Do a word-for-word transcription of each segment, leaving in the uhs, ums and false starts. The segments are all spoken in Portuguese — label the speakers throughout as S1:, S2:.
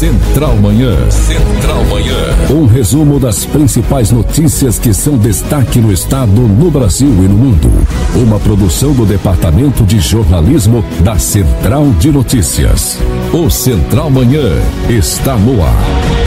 S1: Central Manhã. Central Manhã. Um resumo das principais notícias que são destaque no estado, no Brasil e no mundo. Uma produção do Departamento de Jornalismo da Central de Notícias. O Central Manhã está no ar.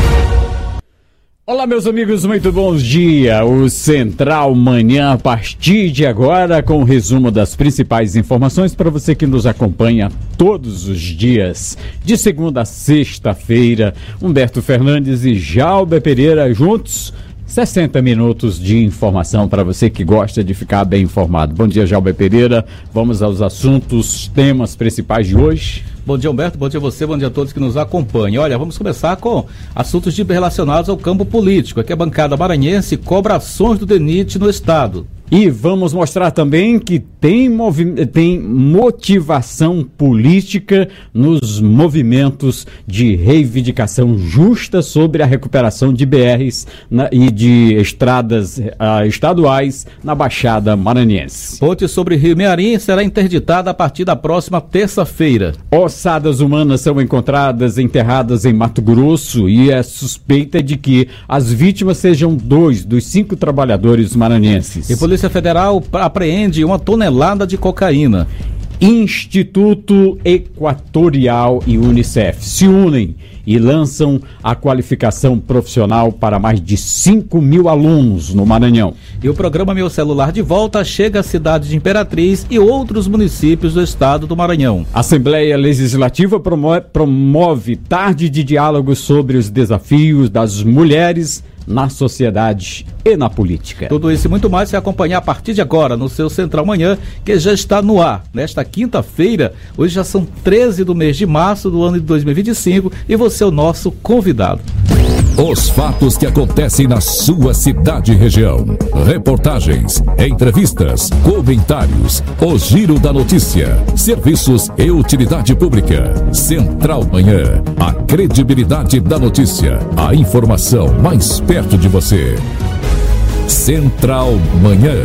S2: Olá, meus amigos, muito bom dia. O Central Manhã, a partir de agora, com o resumo das principais informações para você que nos acompanha todos os dias, de segunda a sexta-feira. Humberto Fernandes e Jalber Pereira juntos, sessenta minutos de informação para você que gosta de ficar bem informado. Bom dia, Jalber Pereira. Vamos aos assuntos, temas principais de hoje.
S3: Bom dia, Humberto, bom dia a você, bom dia a todos que nos acompanham. Olha, vamos começar com assuntos de relacionados ao campo político. Aqui a bancada maranhense cobra ações do D E N I T no estado.
S2: E vamos mostrar também que tem, movi- tem motivação política nos movimentos de reivindicação justa sobre a recuperação de B Rs na, e de estradas uh, estaduais na Baixada Maranhense.
S3: Ponte sobre Rio Mearim será interditada a partir da próxima terça-feira.
S2: Ossadas humanas são encontradas enterradas em Mato Grosso e é suspeita de que as vítimas sejam dois dos cinco trabalhadores maranhenses.
S3: E Polícia Federal apreende uma tonelada de cocaína.
S2: Instituto Equatorial e Unicef se unem e lançam a qualificação profissional para mais de cinco mil alunos no Maranhão.
S3: E o programa Meu Celular de Volta chega à cidade de Imperatriz e outros municípios do estado do Maranhão.
S2: A Assembleia Legislativa promove, promove tarde de diálogo sobre os desafios das mulheres na sociedade e na política.
S3: Tudo isso e muito mais se acompanhar a partir de agora no seu Central Manhã, que já está no ar. Nesta quinta-feira, hoje já são treze do mês de março do ano de dois mil e vinte e cinco e você é o nosso convidado.
S1: Os fatos que acontecem na sua cidade e região. Reportagens, entrevistas, comentários, o giro da notícia, serviços e utilidade pública. Central Manhã, a credibilidade da notícia, a informação mais perto de você. Central Manhã.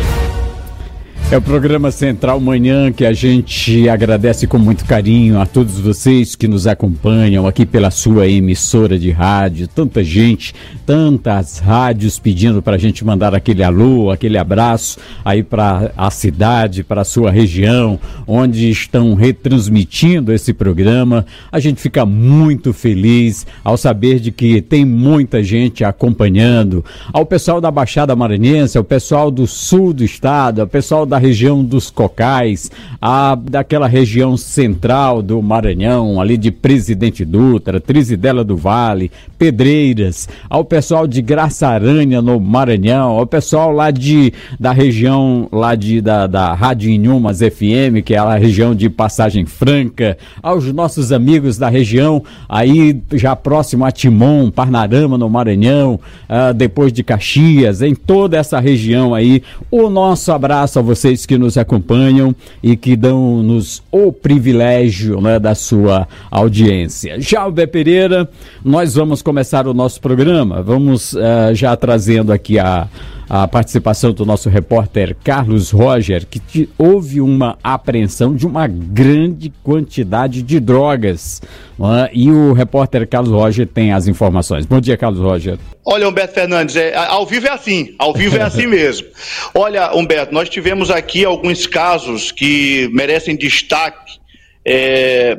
S2: É o programa Central Manhã que a gente agradece com muito carinho a todos vocês que nos acompanham aqui pela sua emissora de rádio. Tanta gente, tantas rádios pedindo para a gente mandar aquele alô, aquele abraço aí para a cidade, para a sua região, onde estão retransmitindo esse programa. A gente fica muito feliz ao saber de que tem muita gente acompanhando. Ao pessoal da Baixada Maranhense, ao pessoal do sul do estado, ao pessoal da região dos Cocais, a, daquela região central do Maranhão, ali de Presidente Dutra, Trizidela do Vale, Pedreiras, ao pessoal de Graça Aranha no Maranhão, ao pessoal lá de, da região lá de, da, da Rádio Inhumas F M, que é a região de Passagem Franca, aos nossos amigos da região aí já próximo a Timon, Parnarama no Maranhão, uh, depois de Caxias, em toda essa região aí, o nosso abraço a vocês que nos acompanham e que dão-nos o privilégio, né, da sua audiência. Jalber Pereira, nós vamos começar o nosso programa, vamos uh, já trazendo aqui a a participação do nosso repórter Carlos Roger, que te, houve uma apreensão de uma grande quantidade de drogas, é? E o repórter Carlos Roger tem as informações. Bom dia, Carlos Roger.
S4: Olha, Humberto Fernandes, é, ao vivo é assim, ao vivo é assim mesmo. Olha, Humberto, nós tivemos aqui alguns casos que merecem destaque é,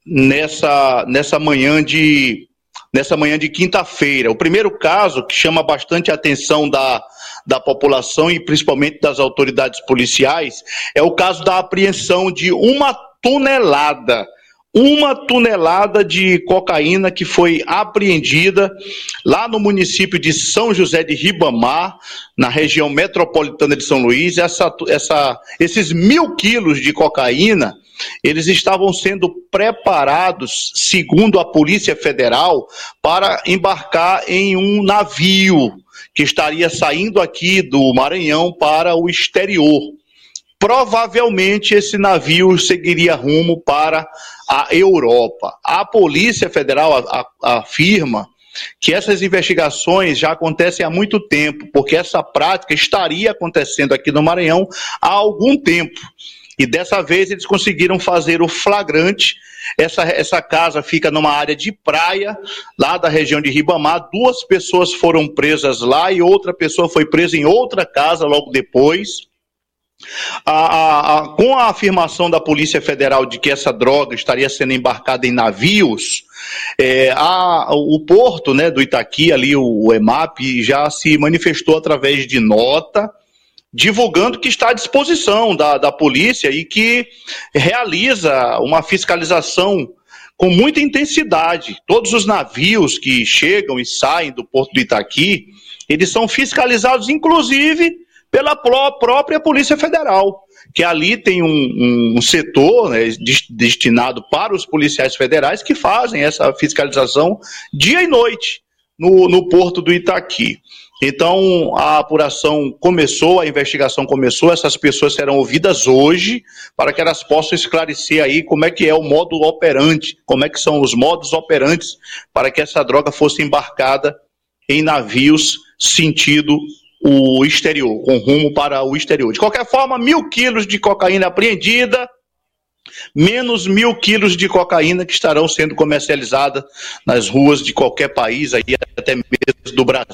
S4: nessa, nessa manhã de... nessa manhã de quinta-feira. O primeiro caso, que chama bastante a atenção da, da população e principalmente das autoridades policiais, é o caso da apreensão de uma tonelada, uma tonelada de cocaína que foi apreendida lá no município de São José de Ribamar, na região metropolitana de São Luís. Essa, essa, esses mil quilos de cocaína, eles estavam sendo preparados, segundo a Polícia Federal, para embarcar em um navio que estaria saindo aqui do Maranhão para o exterior. Provavelmente esse navio seguiria rumo para a Europa. A Polícia Federal a, a, afirma que essas investigações já acontecem há muito tempo, porque essa prática estaria acontecendo aqui no Maranhão há algum tempo. E dessa vez eles conseguiram fazer o flagrante. Essa, essa casa fica numa área de praia, lá da região de Ribamar. Duas pessoas foram presas lá e outra pessoa foi presa em outra casa logo depois. A, a, a, com a afirmação da Polícia Federal de que essa droga estaria sendo embarcada em navios, é, a, o porto, né, do Itaqui, ali o, o EMAP, já se manifestou através de nota, divulgando que está à disposição da, da polícia e que realiza uma fiscalização com muita intensidade. Todos os navios que chegam e saem do porto do Itaqui, eles são fiscalizados, inclusive, pela própria Polícia Federal, que ali tem um, um setor, né, destinado para os policiais federais que fazem essa fiscalização dia e noite no, no porto do Itaqui. Então, a apuração começou, a investigação começou, essas pessoas serão ouvidas hoje para que elas possam esclarecer aí como é que é o modo operante, como é que são os modos operantes para que essa droga fosse embarcada em navios sentido o exterior, com rumo para o exterior. De qualquer forma, mil quilos de cocaína apreendida, menos mil quilos de cocaína que estarão sendo comercializadas nas ruas de qualquer país, aí até mesmo do Brasil.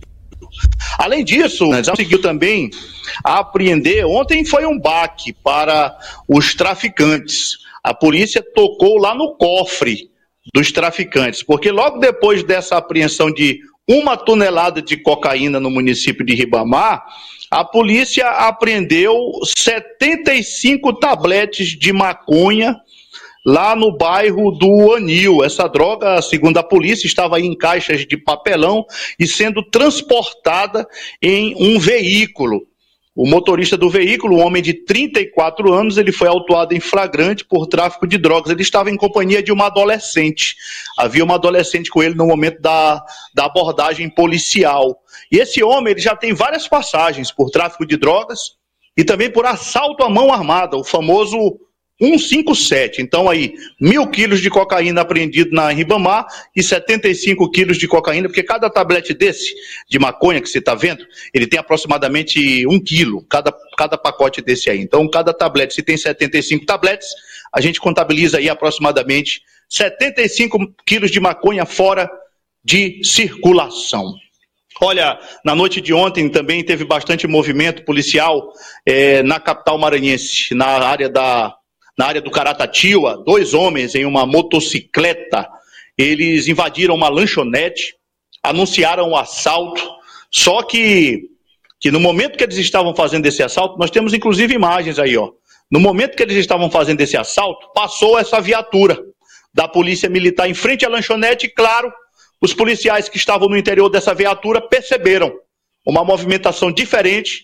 S4: Além disso, nós conseguiu também apreender, ontem foi um baque para os traficantes. A polícia tocou lá no cofre dos traficantes, porque logo depois dessa apreensão de uma tonelada de cocaína no município de Ribamar, a polícia apreendeu setenta e cinco tabletes de maconha lá no bairro do Anil. Essa droga, segundo a polícia, estava aí em caixas de papelão e sendo transportada em um veículo. O motorista do veículo, um homem de trinta e quatro anos, ele foi autuado em flagrante por tráfico de drogas. Ele estava em companhia de uma adolescente. Havia uma adolescente com ele no momento da, da abordagem policial. E esse homem, ele já tem várias passagens por tráfico de drogas e também por assalto à mão armada, o famoso cento e cinquenta e sete. Então aí, mil quilos de cocaína apreendido na Ribamar e setenta e cinco quilos de cocaína, porque cada tablete desse, de maconha que você está vendo, ele tem aproximadamente um quilo, cada, cada pacote desse aí. Então, cada tablete, se tem setenta e cinco tabletes, a gente contabiliza aí aproximadamente setenta e cinco quilos de maconha fora de circulação. Olha, na noite de ontem também teve bastante movimento policial é, na capital maranhense, na área da Na área do Caratatila, dois homens em uma motocicleta, eles invadiram uma lanchonete, anunciaram o assalto, só que, que no momento que eles estavam fazendo esse assalto, nós temos inclusive imagens aí, ó. No momento que eles estavam fazendo esse assalto, passou essa viatura da Polícia Militar em frente à lanchonete e, claro, os policiais que estavam no interior dessa viatura perceberam uma movimentação diferente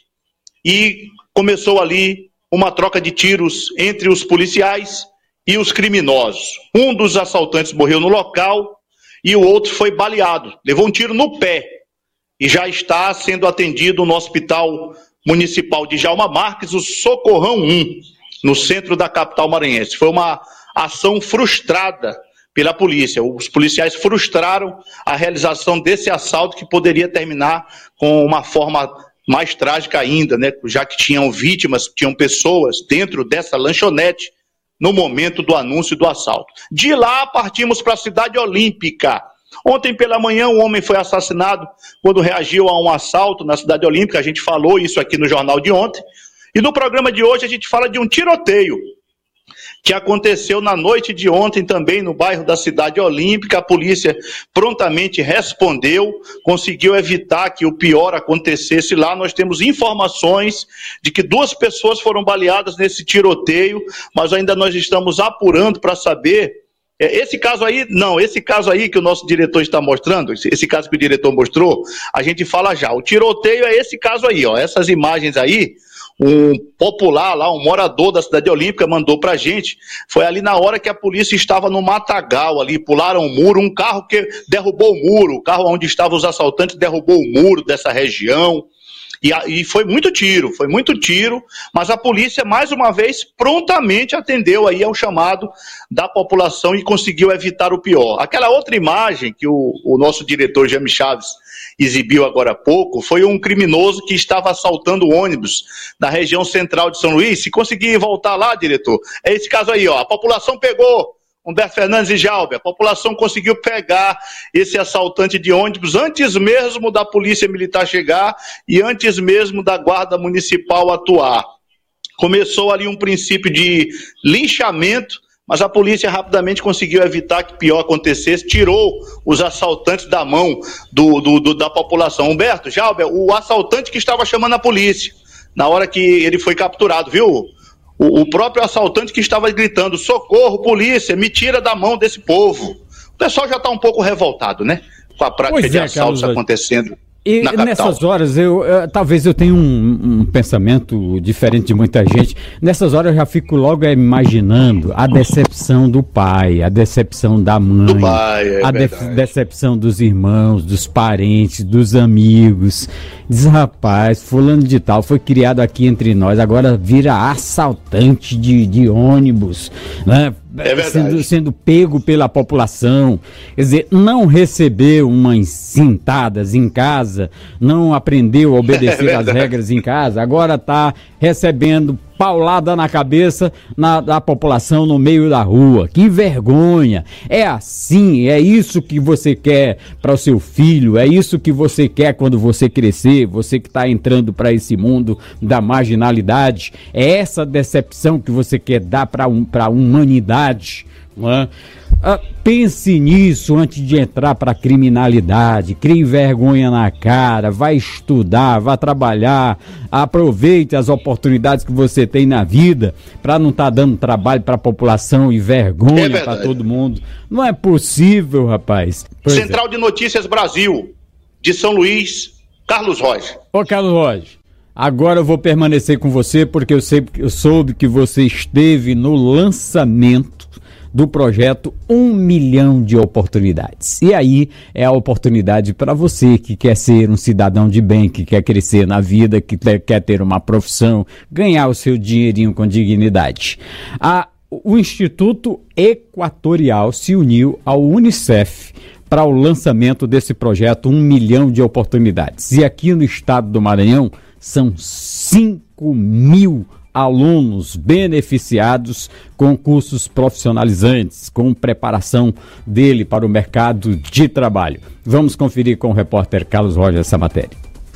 S4: e começou ali uma troca de tiros entre os policiais e os criminosos. Um dos assaltantes morreu no local e o outro foi baleado, levou um tiro no pé e já está sendo atendido no Hospital Municipal de Djalma Marques, o Socorrão um, no centro da capital maranhense. Foi uma ação frustrada pela polícia. Os policiais frustraram a realização desse assalto que poderia terminar com uma forma mais trágica ainda, né? Já que tinham vítimas, tinham pessoas dentro dessa lanchonete no momento do anúncio do assalto. De lá partimos para a Cidade Olímpica. Ontem pela manhã um homem foi assassinado quando reagiu a um assalto na Cidade Olímpica. A gente falou isso aqui no jornal de ontem. E no programa de hoje a gente fala de um tiroteio que aconteceu na noite de ontem também no bairro da Cidade Olímpica. A polícia prontamente respondeu, conseguiu evitar que o pior acontecesse lá. Nós temos informações de que duas pessoas foram baleadas nesse tiroteio, mas ainda nós estamos apurando para saber. Esse caso aí, não, esse caso aí que o nosso diretor está mostrando, esse caso que o diretor mostrou, a gente fala já. O tiroteio é esse caso aí, ó, essas imagens aí. Um popular lá, um morador da Cidade Olímpica mandou pra gente, foi ali na hora que a polícia estava no matagal ali, pularam o muro, um carro que derrubou o muro, o carro onde estavam os assaltantes derrubou o muro dessa região, e, e foi muito tiro, foi muito tiro, mas a polícia mais uma vez prontamente atendeu aí ao chamado da população e conseguiu evitar o pior. Aquela outra imagem que o, o nosso diretor Jaime Chaves exibiu agora há pouco, foi um criminoso que estava assaltando ônibus na região central de São Luís. Se conseguir voltar lá, diretor, é esse caso aí, ó. A população pegou, Humberto Fernandes e Jalber, a população conseguiu pegar esse assaltante de ônibus antes mesmo da polícia militar chegar e antes mesmo da guarda municipal atuar. Começou ali um princípio de linchamento, mas a polícia rapidamente conseguiu evitar que pior acontecesse, tirou os assaltantes da mão do, do, do, da população. Humberto, Jalber, o assaltante que estava chamando a polícia, na hora que ele foi capturado, viu? O, o próprio assaltante que estava gritando, socorro, polícia, me tira da mão desse povo. O pessoal já está um pouco revoltado, né? Com a prática pois de é, assaltos Carlos, acontecendo.
S2: E nessas horas, eu, eu, talvez eu tenha um, um pensamento diferente de muita gente. Nessas horas eu já fico logo é, imaginando a decepção do pai, a decepção da mãe, do pai, é a de, decepção dos irmãos, dos parentes, dos amigos. Diz, rapaz, fulano de tal foi criado aqui entre nós, agora vira assaltante de, de ônibus, né? É sendo, sendo pego pela população, quer dizer, não recebeu umas cintadas em casa, não aprendeu a obedecer é às regras em casa, agora está recebendo paulada na cabeça na, da população no meio da rua. Que vergonha! É assim, é isso que você quer para o seu filho, é isso que você quer quando você crescer, você que está entrando para esse mundo da marginalidade, é essa decepção que você quer dar para um, para a humanidade. Não é? Ah, pense nisso antes de entrar para a criminalidade, crie vergonha na cara, vai estudar, vai trabalhar, aproveite as oportunidades que você tem na vida para não estar tá dando trabalho para a população e vergonha é para todo mundo. Não é possível, rapaz. Pois
S4: Central é. de Notícias Brasil, de São Luís, Carlos Roger.
S2: Ô Carlos Roger, agora eu vou permanecer com você porque eu, sei, eu soube que você esteve no lançamento do projeto Um Milhão de Oportunidades. E aí é a oportunidade para você que quer ser um cidadão de bem, que quer crescer na vida, que ter, quer ter uma profissão, ganhar o seu dinheirinho com dignidade. A, o Instituto Equatorial se uniu ao Unicef para o lançamento desse projeto Um Milhão de Oportunidades. E aqui no estado do Maranhão são cinco mil alunos beneficiados com cursos profissionalizantes, com preparação dele para o mercado de trabalho. Vamos conferir com o repórter Carlos Roger essa matéria.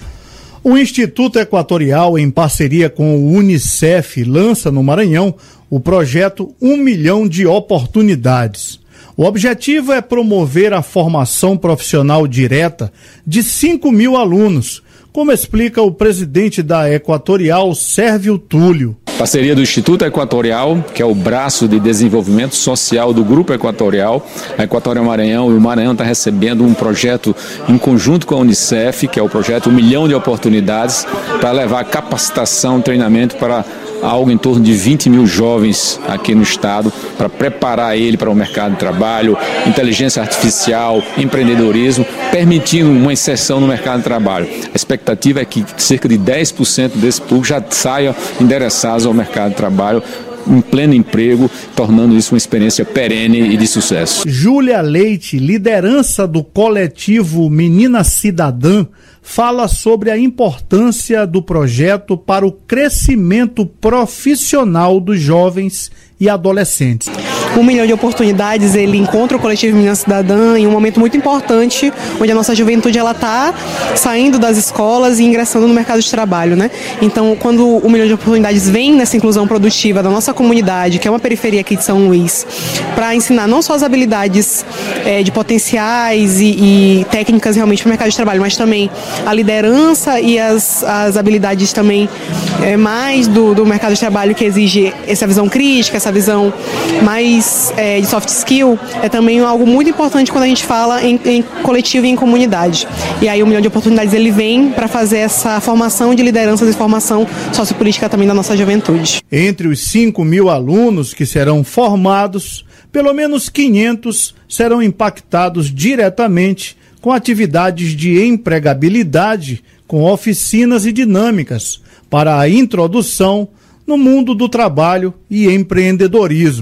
S5: O Instituto Equatorial, em parceria com o Unicef, lança no Maranhão o projeto Um Milhão de Oportunidades. O objetivo é promover a formação profissional direta de cinco mil alunos, como explica o presidente da Equatorial, Sérvio Túlio.
S6: Parceria do Instituto Equatorial, que é o braço de desenvolvimento social do Grupo Equatorial. A Equatorial Maranhão e o Maranhão está recebendo um projeto em conjunto com a Unicef, que é o projeto Um Milhão de Oportunidades, para levar capacitação, treinamento para algo em torno de vinte mil jovens aqui no estado, para preparar ele para o mercado de trabalho, inteligência artificial, empreendedorismo, permitindo uma inserção no mercado de trabalho. A expectativa é que cerca de dez por cento desse público já saia endereçados ao mercado de trabalho em pleno emprego, tornando isso uma experiência perene e de sucesso.
S5: Júlia Leite, liderança do coletivo Menina Cidadã, fala sobre a importância do projeto para o crescimento profissional dos jovens e adolescentes.
S7: Um milhão de oportunidades, ele encontra o coletivo Menina Cidadã em um momento muito importante, onde a nossa juventude ela está saindo das escolas e ingressando no mercado de trabalho, né? Então, quando o um milhão de oportunidades vem nessa inclusão produtiva da nossa comunidade, que é uma periferia aqui de São Luís, para ensinar não só as habilidades é, de potenciais e, e técnicas realmente para o mercado de trabalho, mas também a liderança e as, as habilidades também é, mais do, do mercado de trabalho, que exige essa visão crítica, essa visão mais É, de soft skill, é também algo muito importante quando a gente fala em, em coletivo e em comunidade. E aí o Milhão de Oportunidades ele vem para fazer essa formação de lideranças e formação sociopolítica também da nossa juventude.
S5: Entre os cinco mil alunos que serão formados, pelo menos quinhentos serão impactados diretamente com atividades de empregabilidade, com oficinas e dinâmicas para a introdução no mundo do trabalho e empreendedorismo.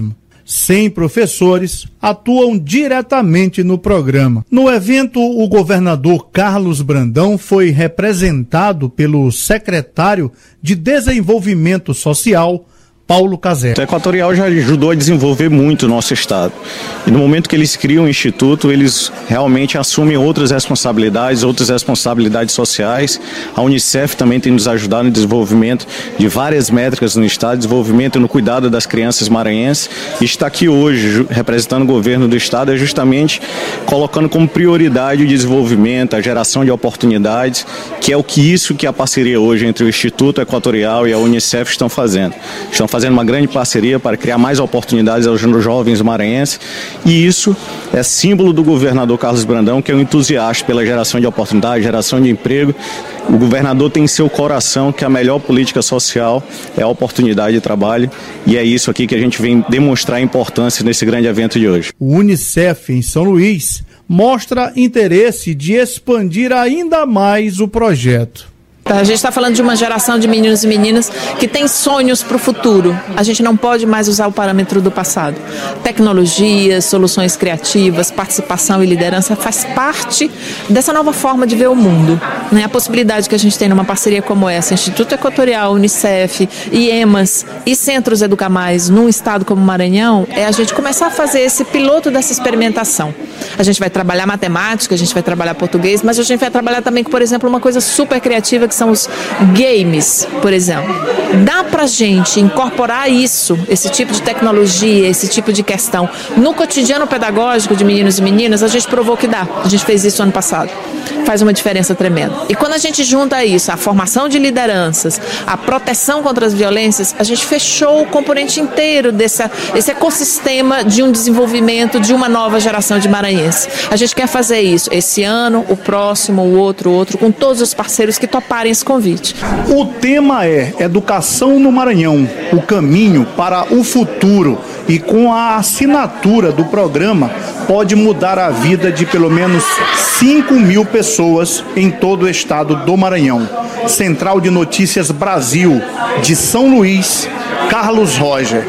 S5: cem professores atuam diretamente no programa. No evento, o governador Carlos Brandão foi representado pelo secretário de Desenvolvimento Social, Paulo Cazé.
S8: A Equatorial já ajudou a desenvolver muito o nosso estado. E no momento que eles criam o instituto, eles realmente assumem outras responsabilidades, outras responsabilidades sociais. A Unicef também tem nos ajudado no desenvolvimento de várias métricas no estado, desenvolvimento no cuidado das crianças maranhenses. E está aqui hoje, representando o governo do estado, é justamente colocando como prioridade o desenvolvimento, a geração de oportunidades, que é o que isso que a parceria hoje entre o Instituto Equatorial e a Unicef estão fazendo. Estão fazendo fazendo uma grande parceria para criar mais oportunidades aos jovens maranhenses, e isso é símbolo do governador Carlos Brandão, que é um entusiasta pela geração de oportunidades, geração de emprego. O governador tem em seu coração que a melhor política social é a oportunidade de trabalho, e é isso aqui que a gente vem demonstrar a importância nesse grande evento de hoje.
S5: O Unicef em São Luís mostra interesse de expandir ainda mais o projeto.
S9: A gente está falando de uma geração de meninos e meninas que tem sonhos para o futuro. A gente não pode mais usar o parâmetro do passado. Tecnologia, soluções criativas, participação e liderança faz parte dessa nova forma de ver o mundo. Né? A possibilidade que a gente tem numa parceria como essa, Instituto Equatorial, Unicef, IEMAS e Centros Educamais num estado como o Maranhão, é a gente começar a fazer esse piloto dessa experimentação. A gente vai trabalhar matemática, a gente vai trabalhar português, mas a gente vai trabalhar também com, por exemplo, uma coisa super criativa que são os games, por exemplo. Dá pra gente incorporar isso, esse tipo de tecnologia, esse tipo de questão no cotidiano pedagógico de meninos e meninas? A gente provou que dá. A gente fez isso ano passado. Faz uma diferença tremenda. E quando a gente junta isso, a formação de lideranças, a proteção contra as violências, a gente fechou o componente inteiro desse, desse ecossistema de um desenvolvimento de uma nova geração de maranhenses. A gente quer fazer isso esse ano, o próximo, o outro, o outro, com todos os parceiros que toparem esse convite.
S5: O tema é Educação no Maranhão, o caminho para o futuro, e com a assinatura do programa pode mudar a vida de pelo menos cinco mil pessoas em todo o estado do Maranhão. Central de Notícias Brasil, de São Luís, Carlos Roger.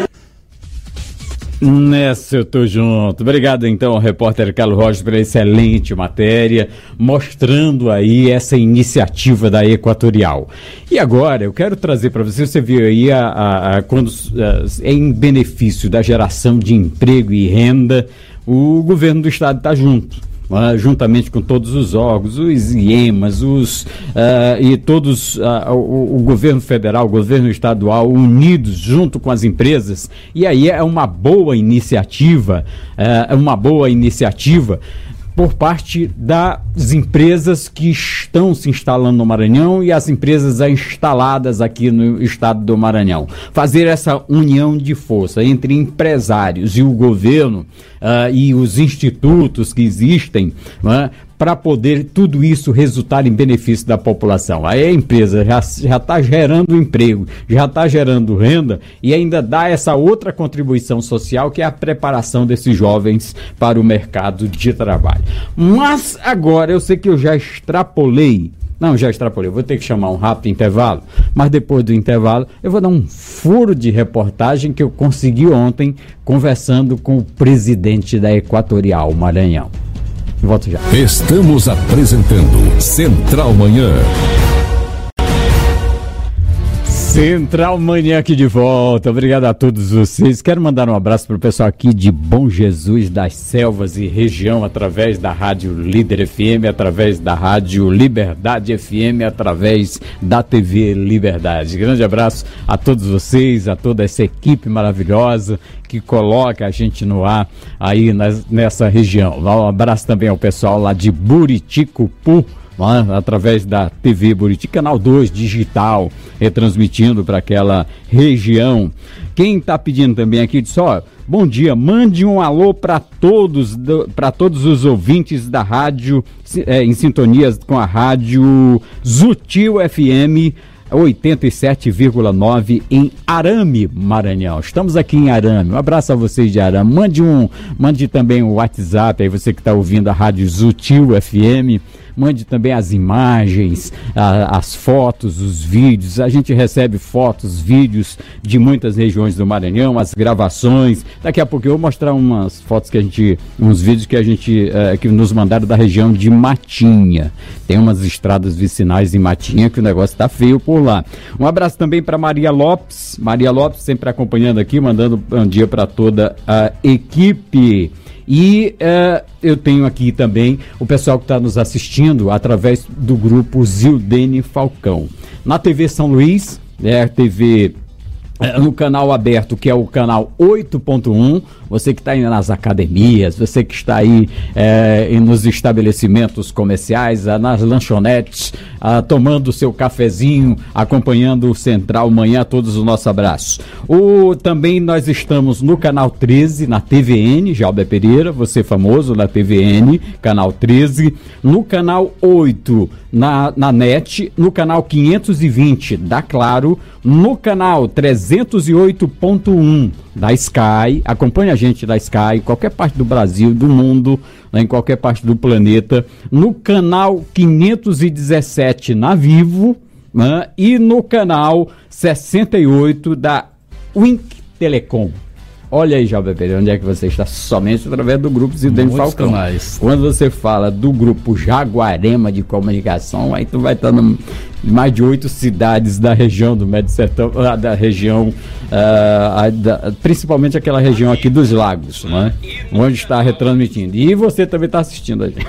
S2: Nessa eu tô junto. Obrigado então ao repórter Carlos Rocha pela excelente matéria, mostrando aí essa iniciativa da Equatorial. E agora eu quero trazer para você, você viu aí a, a, a, quando a, em benefício da geração de emprego e renda, o governo do estado está junto. Uh, juntamente com todos os órgãos, os IEMAS, os, uh, e todos, uh, o, o governo federal, o governo estadual, unidos junto com as empresas, e aí é uma boa iniciativa, é uh, uma boa iniciativa por parte das empresas que estão se instalando no Maranhão e as empresas instaladas aqui no estado do Maranhão. Fazer essa união de força entre empresários e o governo uh, e os institutos que existem, uh, para poder tudo isso resultar em benefício da população. Aí a empresa já já está gerando emprego, já está gerando renda e ainda dá essa outra contribuição social, que é a preparação desses jovens para o mercado de trabalho. Mas agora eu sei que eu já extrapolei, não, já extrapolei, eu vou ter que chamar um rápido intervalo, mas depois do intervalo eu vou dar um furo de reportagem que eu consegui ontem conversando com o presidente da Equatorial Maranhão. Volto já.
S1: Estamos apresentando Central Manhã.
S2: Central Manhã aqui de volta. Obrigado a todos vocês. Quero mandar um abraço para o pessoal aqui de Bom Jesus das Selvas e região, através da Rádio Líder F M, através da Rádio Liberdade F M, através da T V Liberdade. Grande abraço a todos vocês, a toda essa equipe maravilhosa que coloca a gente no ar aí nas, nessa região. Um abraço também ao pessoal lá de Buriticupu, através da T V Buriti, canal dois digital, retransmitindo para aquela região. Quem está pedindo também aqui, só bom dia, mande um alô para todos, para todos os ouvintes da rádio, é, em sintonia com a rádio Zutil F M oitenta e sete vírgula nove em Arame, Maranhão. Estamos aqui em Arame. Um abraço a vocês de Arame. Mande um, mande também o WhatsApp aí, você que está ouvindo a rádio Zutil F M. mande também as imagens, a, as fotos, os vídeos. A gente recebe fotos, vídeos de muitas regiões do Maranhão, as gravações. Daqui a pouco eu vou mostrar umas fotos que a gente, uns vídeos que a gente, uh, que nos mandaram da região de Matinha. Tem umas estradas vicinais em Matinha que o negócio tá feio por lá. Um abraço também para Maria Lopes. Maria Lopes sempre acompanhando aqui, mandando um dia para toda a equipe. E uh, eu tenho aqui também o pessoal que está nos assistindo através do grupo Zildene Falcão. Na T V São Luís, é a T V uh, no canal aberto, que é o canal oito ponto um, você que está aí nas academias, você que está aí é, nos estabelecimentos comerciais, nas lanchonetes, ah, tomando o seu cafezinho, acompanhando o Central Manhã, todos os nossos abraços. O, também nós estamos no canal treze, na T V N, Jalber Pereira, você famoso na T V N, canal treze, no canal oito, na, na NET, no canal quinhentos e vinte da Claro, no canal trezentos e oito ponto um da Sky, acompanhe a gente da Sky, qualquer parte do Brasil, do mundo, né, em qualquer parte do planeta, no canal quinhentos e dezessete na Vivo, né, e no canal sessenta e oito da Wink Telecom. Olha aí, Jalber Pereira, onde é que você está? Somente através do grupo Zildene Falcão.
S3: Canais.
S2: Quando você fala do grupo Jaguarema de Comunicação, aí tu vai estar em mais de oito cidades da região do Médio Sertão, da região, uh, da, principalmente aquela região aqui dos Lagos, né? Onde está retransmitindo. E você também está assistindo a gente.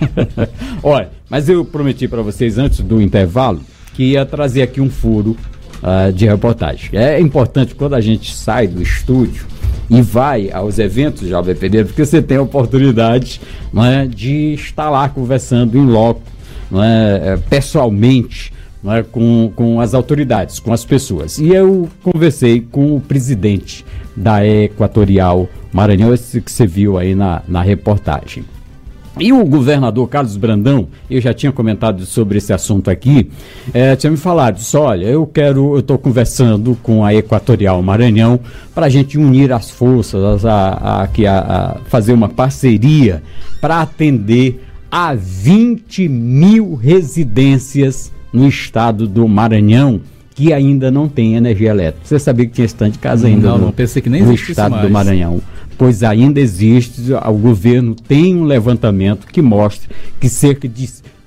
S2: Olha, mas eu prometi para vocês antes do intervalo que ia trazer aqui um furo uh, de reportagem. É importante quando a gente sai do estúdio e vai aos eventos, Jalber Pereira, porque você tem a oportunidade, não é, de estar lá conversando em loco, não é, pessoalmente, não é, com, com as autoridades, com as pessoas. E eu conversei com o presidente da Equatorial Maranhão, esse que você viu aí na, na reportagem. E o governador Carlos Brandão, eu já tinha comentado sobre esse assunto aqui, é, tinha me falado, disse, olha, eu quero, eu estou conversando com a Equatorial Maranhão para a gente unir as forças, a, a, a, a fazer uma parceria para atender a vinte mil residências no estado do Maranhão que ainda não tem energia elétrica. Você sabia que tinha esse tanto de casa ainda
S3: não,
S2: no,
S3: não pensei que nem
S2: no
S3: existisse
S2: estado
S3: mais.
S2: do Maranhão? Pois ainda existe, o governo tem um levantamento que mostra que cerca de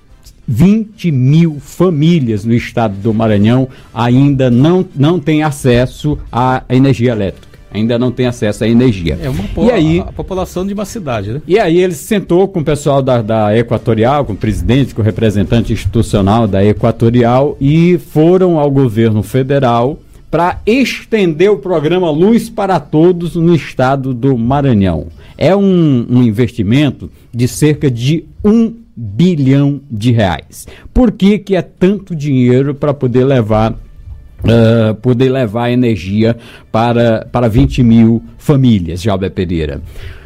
S2: vinte mil famílias no estado do Maranhão ainda não, não têm acesso à energia elétrica. Ainda não tem acesso à energia.
S3: É uma
S2: e aí,
S3: a população de uma cidade, né?
S2: E aí ele sentou com o pessoal da, da Equatorial, com o presidente, com o representante institucional da Equatorial e foram ao governo federal para estender o programa Luz para Todos no estado do Maranhão. É um, um investimento de cerca de um bilhão de reais. Por que que é tanto dinheiro para poder levar Uh, poder levar energia para, para vinte mil famílias, Jalber Pereira?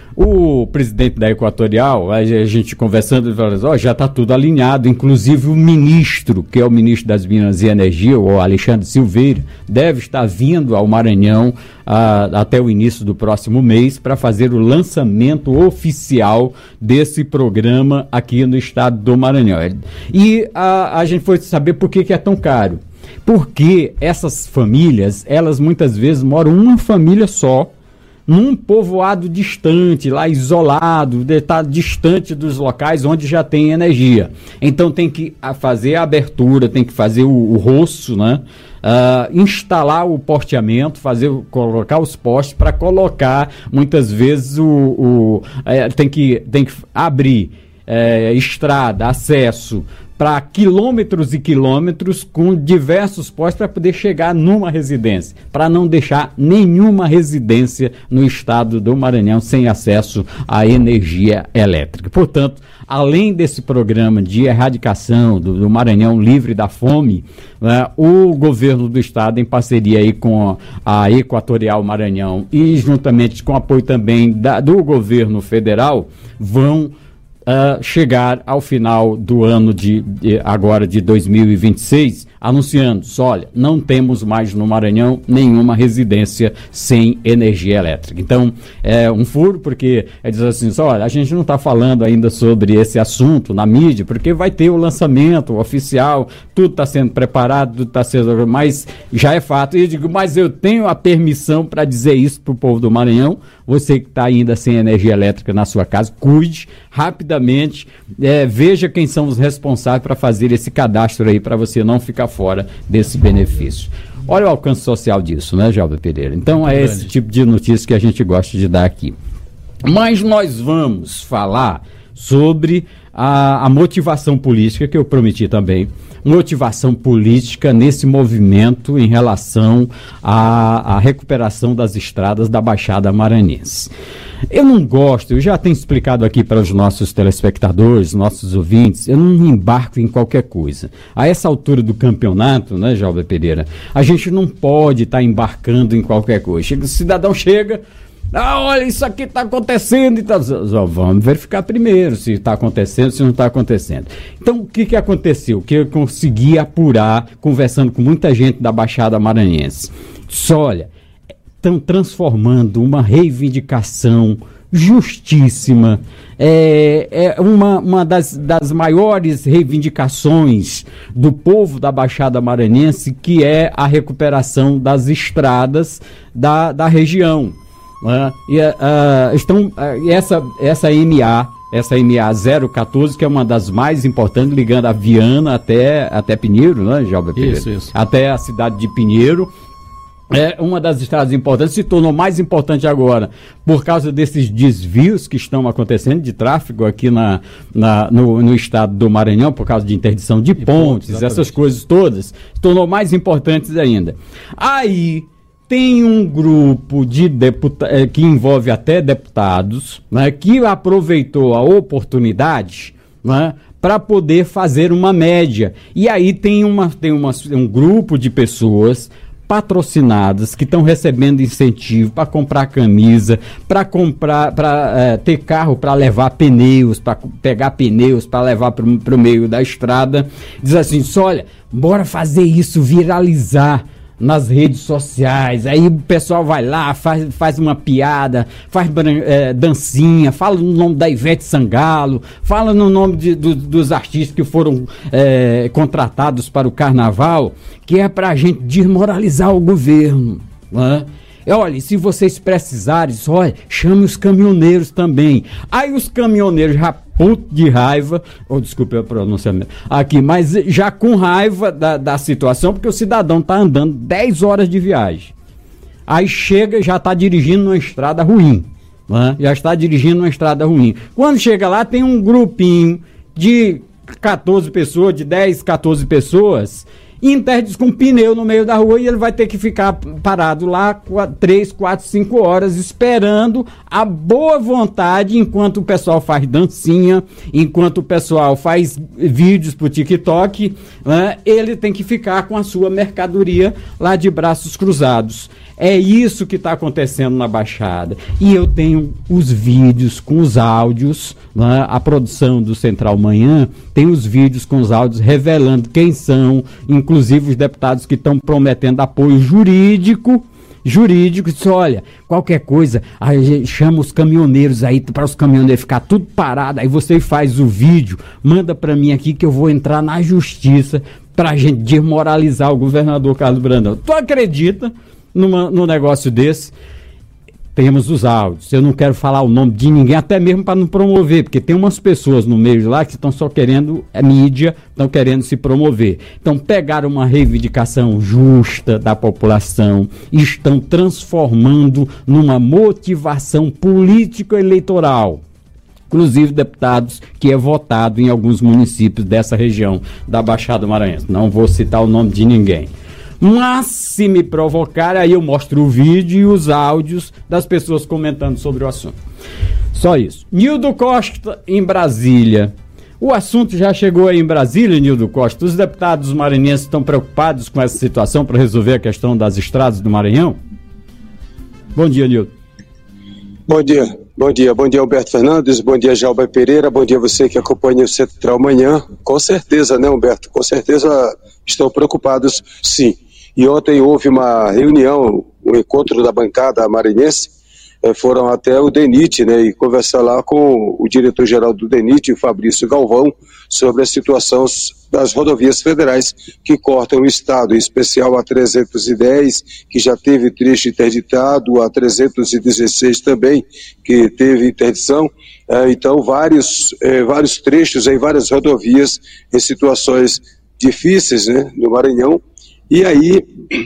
S2: O presidente da Equatorial, a gente conversando, ele falou, ó, já está tudo alinhado, inclusive o ministro, que é o ministro das Minas e Energia, o Alexandre Silveira, deve estar vindo ao Maranhão uh, até o início do próximo mês para fazer o lançamento oficial desse programa aqui no estado do Maranhão. E a, a gente foi saber por que, que é tão caro. Porque essas famílias, elas muitas vezes moram uma família só, num povoado distante, lá isolado, está distante dos locais onde já tem energia. Então tem que fazer a abertura, tem que fazer o, o roço, né? Uh, instalar o posteamento, fazer, colocar os postes para colocar, muitas vezes, o, o, é, tem, que, tem que abrir é, estrada, acesso, para quilômetros e quilômetros com diversos postos para poder chegar numa residência, para não deixar nenhuma residência no estado do Maranhão sem acesso à energia elétrica. Portanto, além desse programa de erradicação do, do Maranhão livre da fome, né, o governo do estado, em parceria aí com a, a Equatorial Maranhão e juntamente com apoio também da, do governo federal, vão uh, chegar ao final do ano de, de agora de dois mil e vinte e seis, anunciando, olha, não temos mais no Maranhão nenhuma residência sem energia elétrica. Então, é um furo, porque é dizer assim, olha, a gente não está falando ainda sobre esse assunto na mídia, porque vai ter o lançamento oficial, tudo está sendo preparado, tudo está sendo, mas já é fato. E eu digo, mas eu tenho a permissão para dizer isso para o povo do Maranhão. Você que está ainda sem energia elétrica na sua casa, cuide rapidamente, é, veja quem são os responsáveis para fazer esse cadastro aí, para você não ficar fora desse benefício. Olha o alcance social disso, né, Jalber Pereira? Então é esse tipo de notícia que a gente gosta de dar aqui. Mas nós vamos falar sobre a, a motivação política, que eu prometi também, motivação política nesse movimento em relação à, à recuperação das estradas da Baixada Maranhense. Eu não gosto, eu já tenho explicado aqui para os nossos telespectadores, nossos ouvintes, eu não me embarco em qualquer coisa. A essa altura do campeonato, né, Jalber Pereira, a gente não pode estar tá embarcando em qualquer coisa. Chega, o cidadão chega, ah, olha, isso aqui está acontecendo, e tá, vamos verificar primeiro se está acontecendo, se não está acontecendo. Então, o que, que aconteceu? O que eu consegui apurar, conversando com muita gente da Baixada Maranhense. Só, olha, estão transformando uma reivindicação justíssima, é, é uma, uma das, das maiores reivindicações do povo da Baixada Maranhense, que é a recuperação das estradas da, da região. Uh, e, uh, estão, uh, essa, essa M A, essa M A zero quatorze, que é uma das mais importantes, ligando a Viana até, até Pinheiro, né, Jalber Pereira?
S3: Isso, isso.
S2: Até a cidade de Pinheiro. É uma das estradas importantes, se tornou mais importante agora por causa desses desvios que estão acontecendo de tráfego aqui na, na, no, no estado do Maranhão, por causa de interdição de, de pontes, pontes essas coisas todas, se tornou mais importantes ainda. Aí tem um grupo de deputa- que envolve até deputados, né, que aproveitou a oportunidade, né, para poder fazer uma média. E aí tem, uma, tem uma, um grupo de pessoas patrocinadas que estão recebendo incentivo para comprar camisa, para comprar, para é, ter carro para levar pneus, para pegar pneus para levar para o meio da estrada. Diz assim, só olha, bora fazer isso viralizar nas redes sociais. Aí o pessoal vai lá, faz, faz uma piada, faz é, dancinha, fala no nome da Ivete Sangalo, fala no nome de, do, dos artistas que foram é, contratados para o carnaval, que é para a gente desmoralizar o governo, né? Olha, se vocês precisarem, olha, chame os caminhoneiros também. Aí os caminhoneiros já puto de raiva, ou oh, desculpe o pronunciamento aqui, mas já com raiva da, da situação, porque o cidadão está andando dez horas de viagem. Aí chega e já está dirigindo numa estrada ruim, né? Já está dirigindo numa estrada ruim. Quando chega lá, tem um grupinho de quatorze pessoas, de dez, quatorze pessoas, interdiz com pneu no meio da rua, e ele vai ter que ficar parado lá três, quatro, cinco horas esperando a boa vontade, enquanto o pessoal faz dancinha, enquanto o pessoal faz vídeos pro TikTok, né? Ele tem que ficar com a sua mercadoria lá de braços cruzados. É isso que está acontecendo na Baixada. E eu tenho os vídeos com os áudios, né? A produção do Central Manhã tem os vídeos com os áudios revelando quem são, inclusive os deputados que estão prometendo apoio jurídico, jurídico, diz, olha, qualquer coisa, a gente chama os caminhoneiros aí, para os caminhoneiros ficar tudo parado, aí você faz o vídeo, manda para mim aqui que eu vou entrar na justiça para a gente desmoralizar o governador Carlos Brandão. Tu acredita numa, num negócio desse? Temos os áudios, eu não quero falar o nome de ninguém, até mesmo para não promover, porque tem umas pessoas no meio de lá que estão só querendo a mídia, estão querendo se promover. Então pegaram uma reivindicação justa da população e estão transformando numa motivação político-eleitoral. Inclusive deputados que é votado em alguns municípios dessa região da Baixada Maranhense. Não vou citar o nome de ninguém. Mas se me provocar, aí eu mostro o vídeo e os áudios das pessoas comentando sobre o assunto. Só isso. Nildo Costa em Brasília. O assunto já chegou aí em Brasília, Nildo Costa. Os deputados maranhenses estão preocupados com essa situação para resolver a questão das estradas do Maranhão? Bom dia, Nildo.
S10: Bom dia. Bom dia, bom dia Humberto Fernandes, bom dia Jalba Pereira, bom dia você que acompanha o Central Manhã. Com certeza, né Humberto, com certeza estão preocupados, sim. E ontem houve uma reunião, um encontro da bancada maranhense, eh, foram até o DENIT, né, e conversar lá com o diretor-geral do DENIT, o Fabrício Galvão, sobre a situação das rodovias federais que cortam o estado, em especial a trezentos e dez, que já teve trecho interditado, a trezentos e dezesseis também, que teve interdição. Então, vários, eh, vários trechos em várias rodovias em situações difíceis, né, no Maranhão. E aí,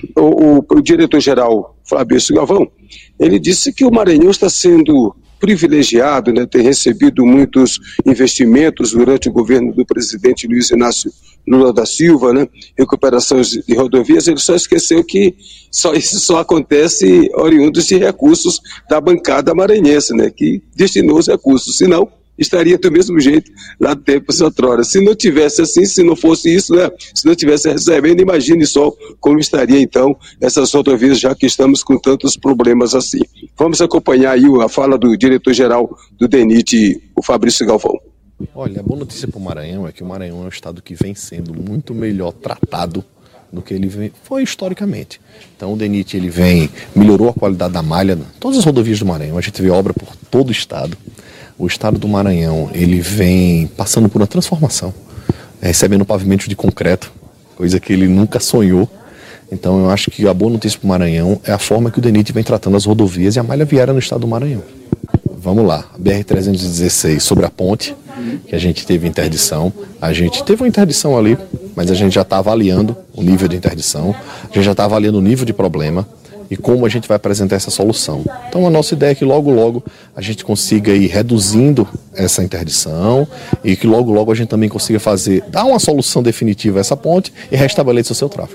S10: o, o, o diretor-geral Fabrício Galvão, ele disse que o Maranhão está sendo privilegiado, né, tem recebido muitos investimentos durante o governo do presidente Luiz Inácio Lula da Silva, né, recuperações de rodovias. Ele só esqueceu que só, isso só acontece oriundos de recursos da bancada maranhense, né, que destinou os recursos, senão estaria do mesmo jeito lá do tempo outrora. Se não tivesse assim, se não fosse isso, né, se não tivesse recebendo, imagine só como estaria então essas rodovias, já que estamos com tantos problemas assim. Vamos acompanhar aí a fala do diretor-geral do DENIT, o Fabrício Galvão.
S11: Olha, a boa notícia para o Maranhão é que o Maranhão é um estado que vem sendo muito melhor tratado do que ele vem, foi historicamente. Então o DENIT ele vem, melhorou a qualidade da malha, todas as rodovias do Maranhão, a gente vê obra por todo o estado. O estado do Maranhão, ele vem passando por uma transformação, recebendo pavimentos de concreto, coisa que ele nunca sonhou. Então eu acho que a boa notícia para o Maranhão é a forma que o DENIT vem tratando as rodovias e a malha viária no estado do Maranhão. Vamos lá, B R trezentos e dezesseis sobre a ponte, que a gente teve interdição. A gente teve uma interdição ali, mas a gente já está avaliando o nível de interdição, a gente já está avaliando o nível de problema e como a gente vai apresentar essa solução. Então a nossa ideia é que logo logo a gente consiga ir reduzindo essa interdição e que logo logo a gente também consiga fazer, dar uma solução definitiva a essa ponte e restabelecer o seu tráfego.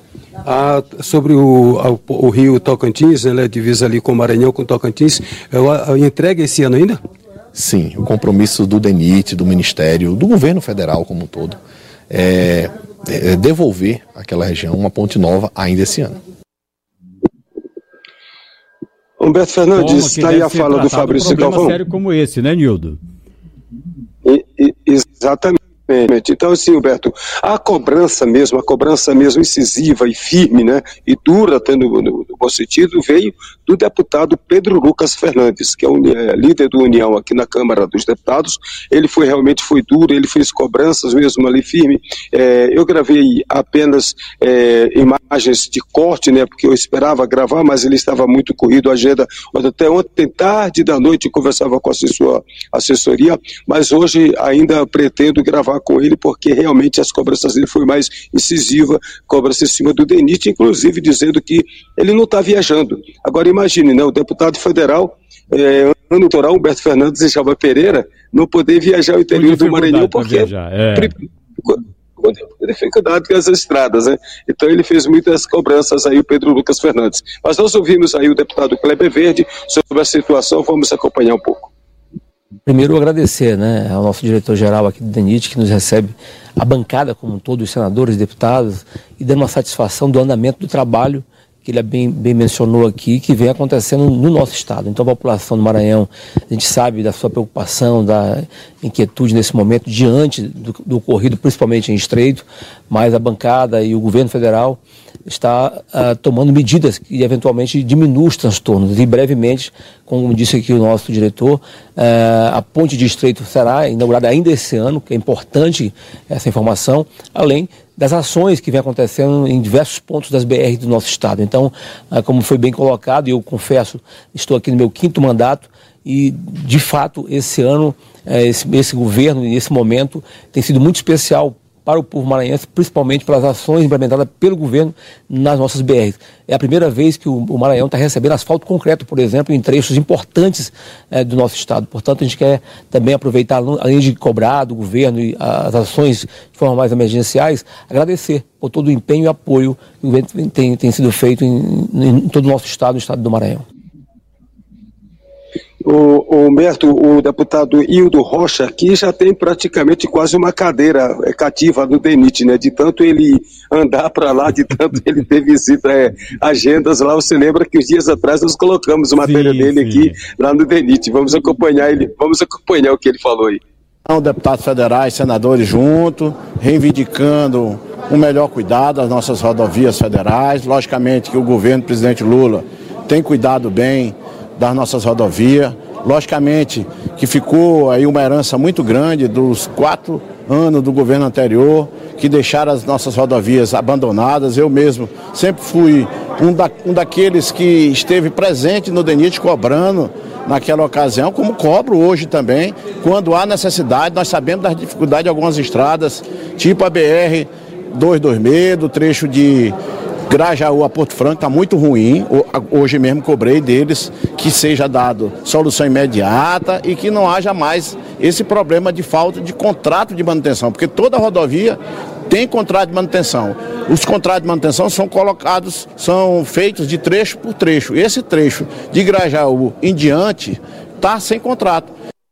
S12: Ah, sobre o, o, o rio Tocantins, né, divisa ali com o Maranhão, com o Tocantins, a, a entrega esse ano ainda?
S11: Sim, o compromisso do DENIT, do Ministério, do governo federal como um todo, é, é devolver àquela região uma ponte nova ainda esse ano.
S10: Humberto Fernandes, está aí a fala do Fabrício Galvão.
S2: Um sério como esse, né, Nildo?
S10: E, e, exatamente. Então, assim, Humberto, a cobrança mesmo, a cobrança mesmo incisiva e firme, né, e dura, até no, no, no bom sentido, veio do deputado Pedro Lucas Fernandes, que é o é, líder do União aqui na Câmara dos Deputados. Ele foi realmente foi duro, ele fez cobranças mesmo ali firme. É, eu gravei apenas é, imagens de corte, né, porque eu esperava gravar, mas ele estava muito corrido, a agenda, até ontem tarde da noite conversava com a sua assessoria, mas hoje ainda pretendo gravar com ele, porque realmente as cobranças dele foi mais incisiva, cobrança em cima do DENIT, inclusive dizendo que ele não está viajando. Agora imagine, né, o deputado federal, é, ano eleitoral, Humberto Fernandes e Jalba Pereira, não poder viajar ao interior do Maranhão, porque é. com dificuldade com as estradas, né? Então ele fez muitas cobranças aí, o Pedro Lucas Fernandes. Mas nós ouvimos aí o deputado Kleber Verde sobre a situação, vamos acompanhar um pouco.
S13: Primeiro, agradecer, né, ao nosso diretor-geral aqui do DENIT, que nos recebe, a bancada como um todo, os senadores, deputados, e dando uma satisfação do andamento do trabalho que ele bem, bem mencionou aqui, que vem acontecendo no nosso estado. Então a população do Maranhão, a gente sabe da sua preocupação, da inquietude nesse momento, diante do, do ocorrido, principalmente em Estreito, mas a bancada e o governo federal está uh, tomando medidas que eventualmente diminuam os transtornos. E brevemente, como disse aqui o nosso diretor, uh, a ponte de Estreito será inaugurada ainda esse ano, que é importante essa informação, além das ações que vem acontecendo em diversos pontos das B R do nosso estado. Então, uh, como foi bem colocado, e eu confesso, estou aqui no meu quinto mandato, e de fato esse ano, uh, esse, esse governo e esse momento tem sido muito especial para o povo maranhense, principalmente pelas ações implementadas pelo governo nas nossas B Rs. É a primeira vez que o, o Maranhão está recebendo asfalto concreto, por exemplo, em trechos importantes é, do nosso estado. Portanto, a gente quer também aproveitar, além de cobrar do governo e as ações de forma mais emergenciais, agradecer por todo o empenho e apoio que o governo tem, tem sido feito em, em todo o nosso estado, no estado do Maranhão.
S10: O, o Humberto, o deputado Hildo Rocha aqui já tem praticamente quase uma cadeira é, cativa no DENIT, né? De tanto ele andar para lá, de tanto ele ter visita, é, agendas lá. Você lembra que uns dias atrás nós colocamos matéria sim, dele sim. aqui lá no DENIT. Vamos acompanhar ele, vamos acompanhar o que ele falou aí.
S14: São deputados federais, senadores juntos, reivindicando um melhor cuidado das nossas rodovias federais. Logicamente que o governo do presidente Lula tem cuidado bem das nossas rodovias. Logicamente que ficou aí uma herança muito grande dos quatro anos do governo anterior, que deixaram as nossas rodovias abandonadas. Eu mesmo sempre fui um, da, um daqueles que esteve presente no DENIT cobrando naquela ocasião, como cobro hoje também, quando há necessidade. Nós sabemos das dificuldades de algumas estradas, tipo a B R duzentos e vinte e seis, do trecho de Grajaú a Porto Franco, está muito ruim. Hoje mesmo cobrei deles que seja dado solução imediata e que não haja mais esse problema de falta de contrato de manutenção, porque toda rodovia tem contrato de manutenção. Os contratos de manutenção são colocados, são feitos de trecho por trecho. Esse trecho de Grajaú em diante está sem contrato.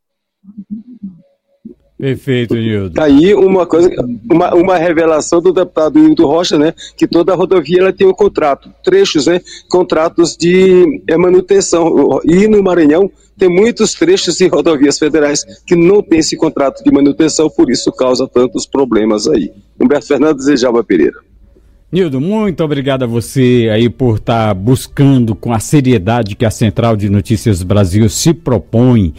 S2: Perfeito, Nildo.
S10: Aí uma coisa, uma, uma revelação do deputado Hildo Rocha, né, que toda rodovia ela tem um contrato, trechos, né, contratos de é, manutenção. E no Maranhão tem muitos trechos de rodovias federais que não tem esse contrato de manutenção, por isso causa tantos problemas aí. Humberto Fernandes e Djalma Pereira.
S2: Nildo, muito obrigado a você aí por estar tá buscando com a seriedade que a Central de Notícias Brasil se propõe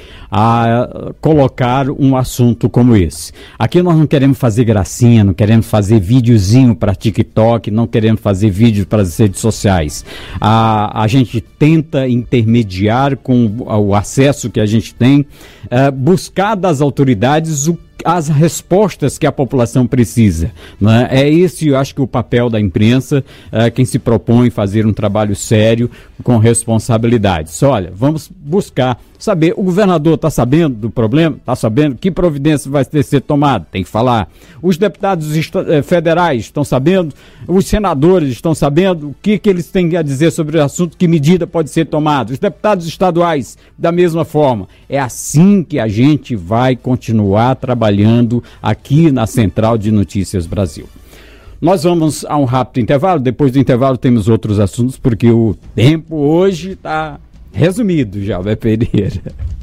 S2: a colocar um assunto como esse. Aqui nós não queremos fazer gracinha, não queremos fazer videozinho para TikTok, não queremos fazer vídeo para as redes sociais. A, a gente tenta intermediar com o acesso que a gente tem, uh, buscar das autoridades o as respostas que a população precisa, né? É esse, eu acho que o papel da imprensa, é, quem se propõe fazer um trabalho sério, com responsabilidades. Olha, vamos buscar saber, o governador está sabendo do problema? Está sabendo? Que providência vai ter que ser tomada? Tem que falar. Os deputados federais estão sabendo? Os senadores estão sabendo? O que, que eles têm a dizer sobre o assunto? Que medida pode ser tomada? Os deputados estaduais, da mesma forma. É assim que a gente vai continuar trabalhando aqui na Central de Notícias Brasil. Nós vamos a um rápido intervalo, depois do intervalo temos outros assuntos, porque o tempo hoje está resumido já, Vé Pereira.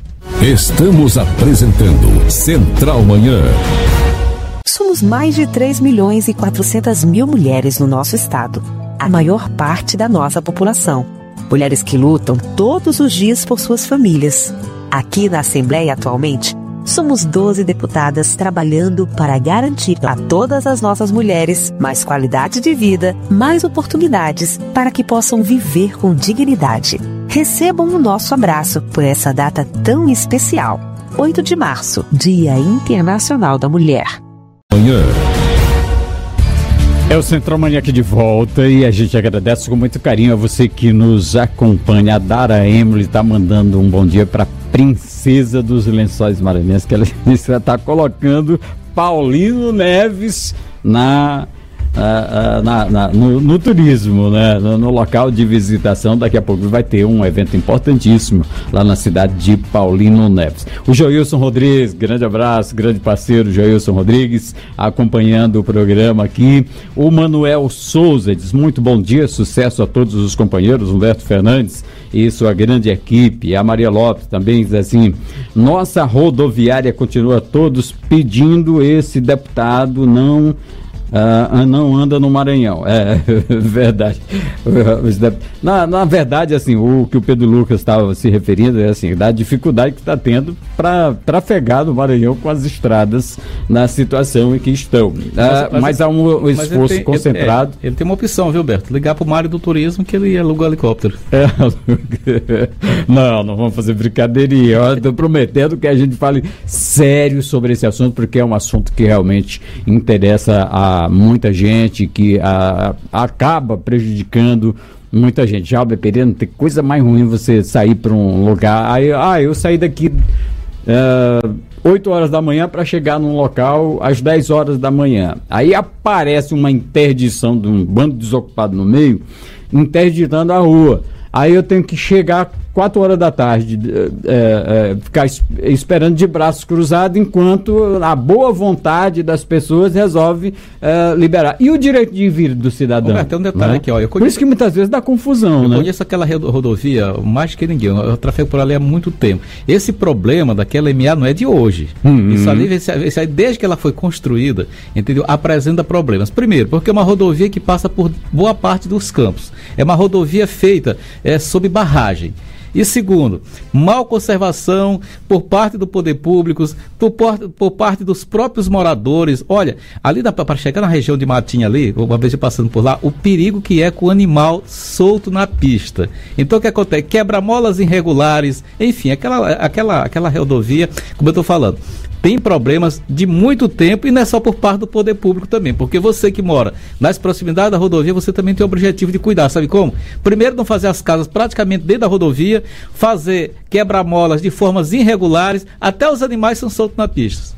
S1: Estamos apresentando Central Manhã.
S15: Somos mais de três milhões e quatrocentas mil mulheres no nosso estado, a maior parte da nossa população. Mulheres que lutam todos os dias por suas famílias. Aqui na Assembleia atualmente, somos doze deputadas trabalhando para garantir a todas as nossas mulheres mais qualidade de vida, mais oportunidades para que possam viver com dignidade. Recebam o nosso abraço por essa data tão especial. oito de março, Dia Internacional da Mulher.
S1: Manhã.
S2: É o Central Manhã aqui de volta e a gente agradece com muito carinho a você que nos acompanha. A Dara Emily está mandando um bom dia para Princesa dos Lençóis Maranhenses, que ela está colocando Paulino Neves na, uh, uh, na, na no, no turismo, né? No, no local de visitação. Daqui a pouco vai ter um evento importantíssimo lá na cidade de Paulino Neves. O Joilson Rodrigues, grande abraço, grande parceiro Joilson Rodrigues, acompanhando o programa aqui. O Manuel Souza diz: muito bom dia, sucesso a todos os companheiros, Humberto Fernandes e sua grande equipe. A Maria Lopes também diz assim: nossa rodoviária continua todos pedindo esse deputado não Uh, não anda no Maranhão. É verdade. Na, na verdade, assim, o que o Pedro Lucas estava se referindo é assim, da dificuldade que está tendo para trafegar no Maranhão com as estradas na situação em que estão. Uh, mas, mas, mas há um, um esforço tem, concentrado.
S3: Ele, é, ele tem uma opção, viu, Berto? Ligar para o Mário do Turismo que ele aluga o helicóptero.
S2: É, não, não vamos fazer brincadeirinha. Eu estou prometendo que a gente fale sério sobre esse assunto, porque é um assunto que realmente interessa a muita gente, que a, a, acaba prejudicando muita gente. Já, Pereira, não tem coisa mais ruim você sair para um lugar. Aí, ah, eu saí daqui uh, oito horas da manhã para chegar num local às dez horas da manhã. Aí aparece uma interdição de um bando desocupado no meio, interditando a rua. Aí eu tenho que chegar quatro horas da tarde, é, é, ficar es- esperando de braços cruzados, enquanto a boa vontade das pessoas resolve é, liberar. E o direito de vir do cidadão?
S3: Roberto, tem um detalhe, né? Aqui, ó, eu conheço,
S2: por isso que muitas vezes dá confusão,
S3: eu
S2: né?
S3: conheço aquela rodovia mais que ninguém, eu trafego por ali há muito tempo. Esse problema daquela M A não é de hoje. Uhum. Isso ali, esse, esse aí, desde que ela foi construída, entendeu? Apresenta problemas. Primeiro, porque é uma rodovia que passa por boa parte dos campos. É uma rodovia feita é, sob barragem. E segundo, mal conservação por parte do poder público, por, por, por parte dos próprios moradores. Olha, ali para chegar na região de Matinha ali, uma vez eu passando por lá, o perigo que é com o animal solto na pista. Então o que acontece? Quebra-molas irregulares, enfim, aquela, aquela, aquela rodovia, como eu estou falando, tem problemas de muito tempo e não é só por parte do poder público também, porque você que mora nas proximidades da rodovia, você também tem o objetivo de cuidar, sabe como? Primeiro, não fazer as casas praticamente dentro da rodovia, fazer quebra-molas de formas irregulares, até os animais são soltos na pista.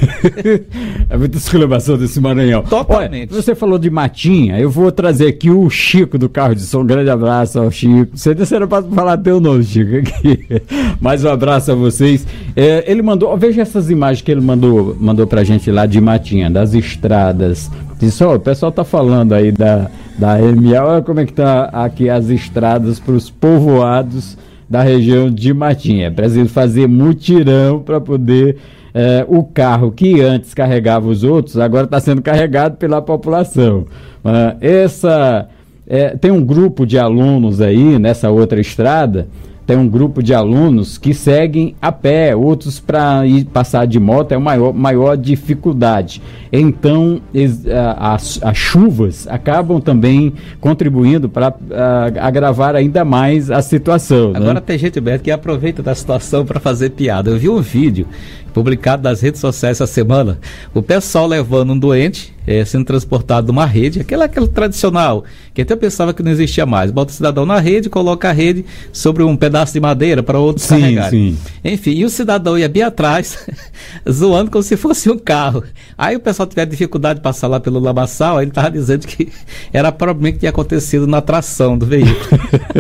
S2: É muita exclamação desse Maranhão.
S3: Totalmente.
S2: Olha, você falou de Matinha, eu vou trazer aqui o Chico do Carro de Som. Um grande abraço ao Chico. Você não pode falar teu nome, Chico, aqui. Mais um abraço a vocês. É, ele mandou, veja essas imagens que ele mandou, mandou pra gente lá de Matinha, das estradas. Disse, ó, o pessoal tá falando aí da, da M A, olha como é que tá aqui as estradas para os povoados da região de Matinha. É preciso fazer mutirão para poder... É, o carro que antes carregava os outros, agora está sendo carregado pela população. Uh, essa, é, tem um grupo de alunos aí, nessa outra estrada, tem um grupo de alunos que seguem a pé, outros para ir passar de moto é a maior, maior dificuldade. Então, es, a, as, as chuvas acabam também contribuindo para agravar ainda mais a situação.
S3: Agora,
S2: né?
S3: Tem gente, Beto, que aproveita da situação para fazer piada. Eu vi um vídeo publicado nas redes sociais essa semana, o pessoal levando um doente, é, sendo transportado numa rede, aquela, aquela tradicional, que até pensava que não existia mais. Bota o cidadão na rede, coloca a rede sobre um pedaço de madeira para outros
S2: sim,
S3: carregarem.
S2: Sim.
S3: Enfim, e o cidadão ia bem atrás, zoando como se fosse um carro. Aí o pessoal tiver dificuldade de passar lá pelo lamaçal, aí ele estava dizendo que era provavelmente que tinha acontecido na tração do veículo.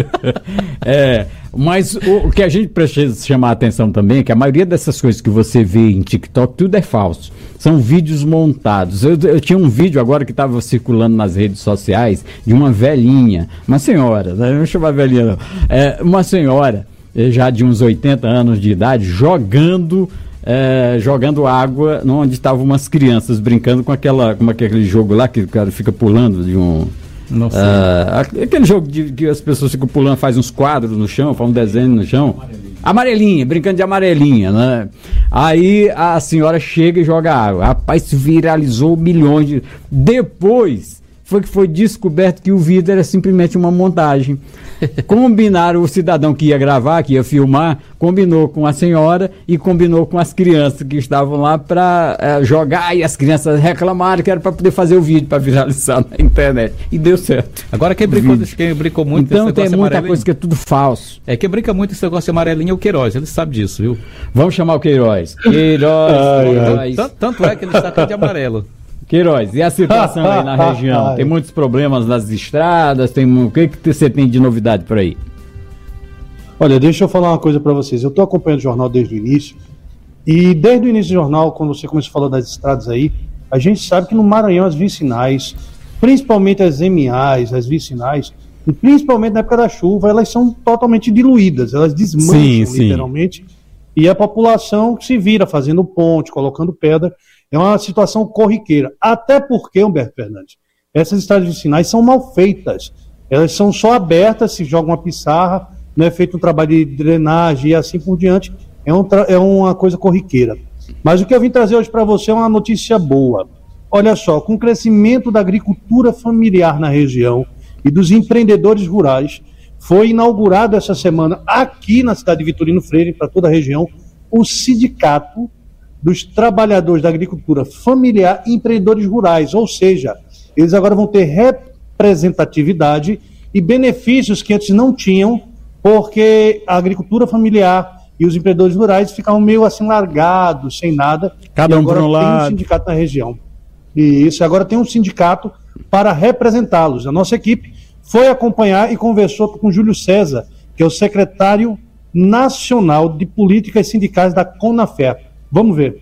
S2: É, mas o, o que a gente precisa chamar a atenção também é que a maioria dessas coisas que você vê em TikTok, tudo é falso. São vídeos montados. Eu, eu tinha um vídeo agora que estava circulando nas redes sociais de uma velhinha, uma senhora, não vou chamar velhinha não, é, uma senhora já de uns oitenta anos de idade, jogando é, jogando água onde estavam umas crianças brincando com, aquela, com aquele jogo lá que o cara fica pulando de um...
S3: Não sei.
S2: Uh, aquele jogo de, que as pessoas ficam pulando, faz uns quadros no chão, faz um desenho no chão. Amarelinha. Amarelinha, brincando de amarelinha, né? Aí a senhora chega e joga água. Rapaz, se viralizou milhões de... Depois foi que foi descoberto que o vídeo era simplesmente uma montagem. Combinaram, o cidadão que ia gravar, que ia filmar, combinou com a senhora e combinou com as crianças que estavam lá para é, jogar, e as crianças reclamaram que era para poder fazer o vídeo para viralizar na internet. E deu certo.
S3: Agora quem brincou, quem brincou muito
S2: então tem muita coisa que é tudo falso.
S3: É, quem brinca muito esse negócio de amarelinho é o Queiroz, ele sabe disso, viu?
S2: Vamos chamar o Queiroz. Queiroz, ai, Queiroz.
S3: Ai. Tanto, tanto é que ele está até de amarelo.
S2: Queiroz, e a situação aí na região? Tem muitos problemas nas estradas, tem, o que, que você tem de novidade por aí?
S16: Olha, deixa eu falar uma coisa para vocês. Eu estou acompanhando o jornal desde o início, e desde o início do jornal, quando você começou a falar das estradas aí, a gente sabe que no Maranhão as vicinais, principalmente as M As, as vicinais, e principalmente na época da chuva, elas são totalmente diluídas, elas desmancham sim, sim. literalmente, e a população se vira fazendo ponte, colocando pedra. É uma situação corriqueira. Até porque, Humberto Fernandes, essas estradas vicinais são mal feitas. Elas são só abertas, se joga uma pissarra, não é feito um trabalho de drenagem e assim por diante. É, um é uma coisa corriqueira. Mas o que eu vim trazer hoje para você é uma notícia boa. Olha só, com o crescimento da agricultura familiar na região e dos empreendedores rurais, foi inaugurado essa semana aqui na cidade de Vitorino Freire, para toda a região, o Sindicato dos Trabalhadores da Agricultura Familiar e Empreendedores Rurais, ou seja, eles agora vão ter representatividade e benefícios que antes não tinham, porque a agricultura familiar e os empreendedores rurais ficavam meio assim largados, sem nada.
S2: Cada um
S16: agora
S2: por um
S16: tem
S2: lado.
S16: um sindicato na região. E isso, agora tem um sindicato para representá-los. A nossa equipe foi acompanhar e conversou com o Júlio César, que é o secretário Nacional de Políticas Sindicais da CONAFE. Vamos ver.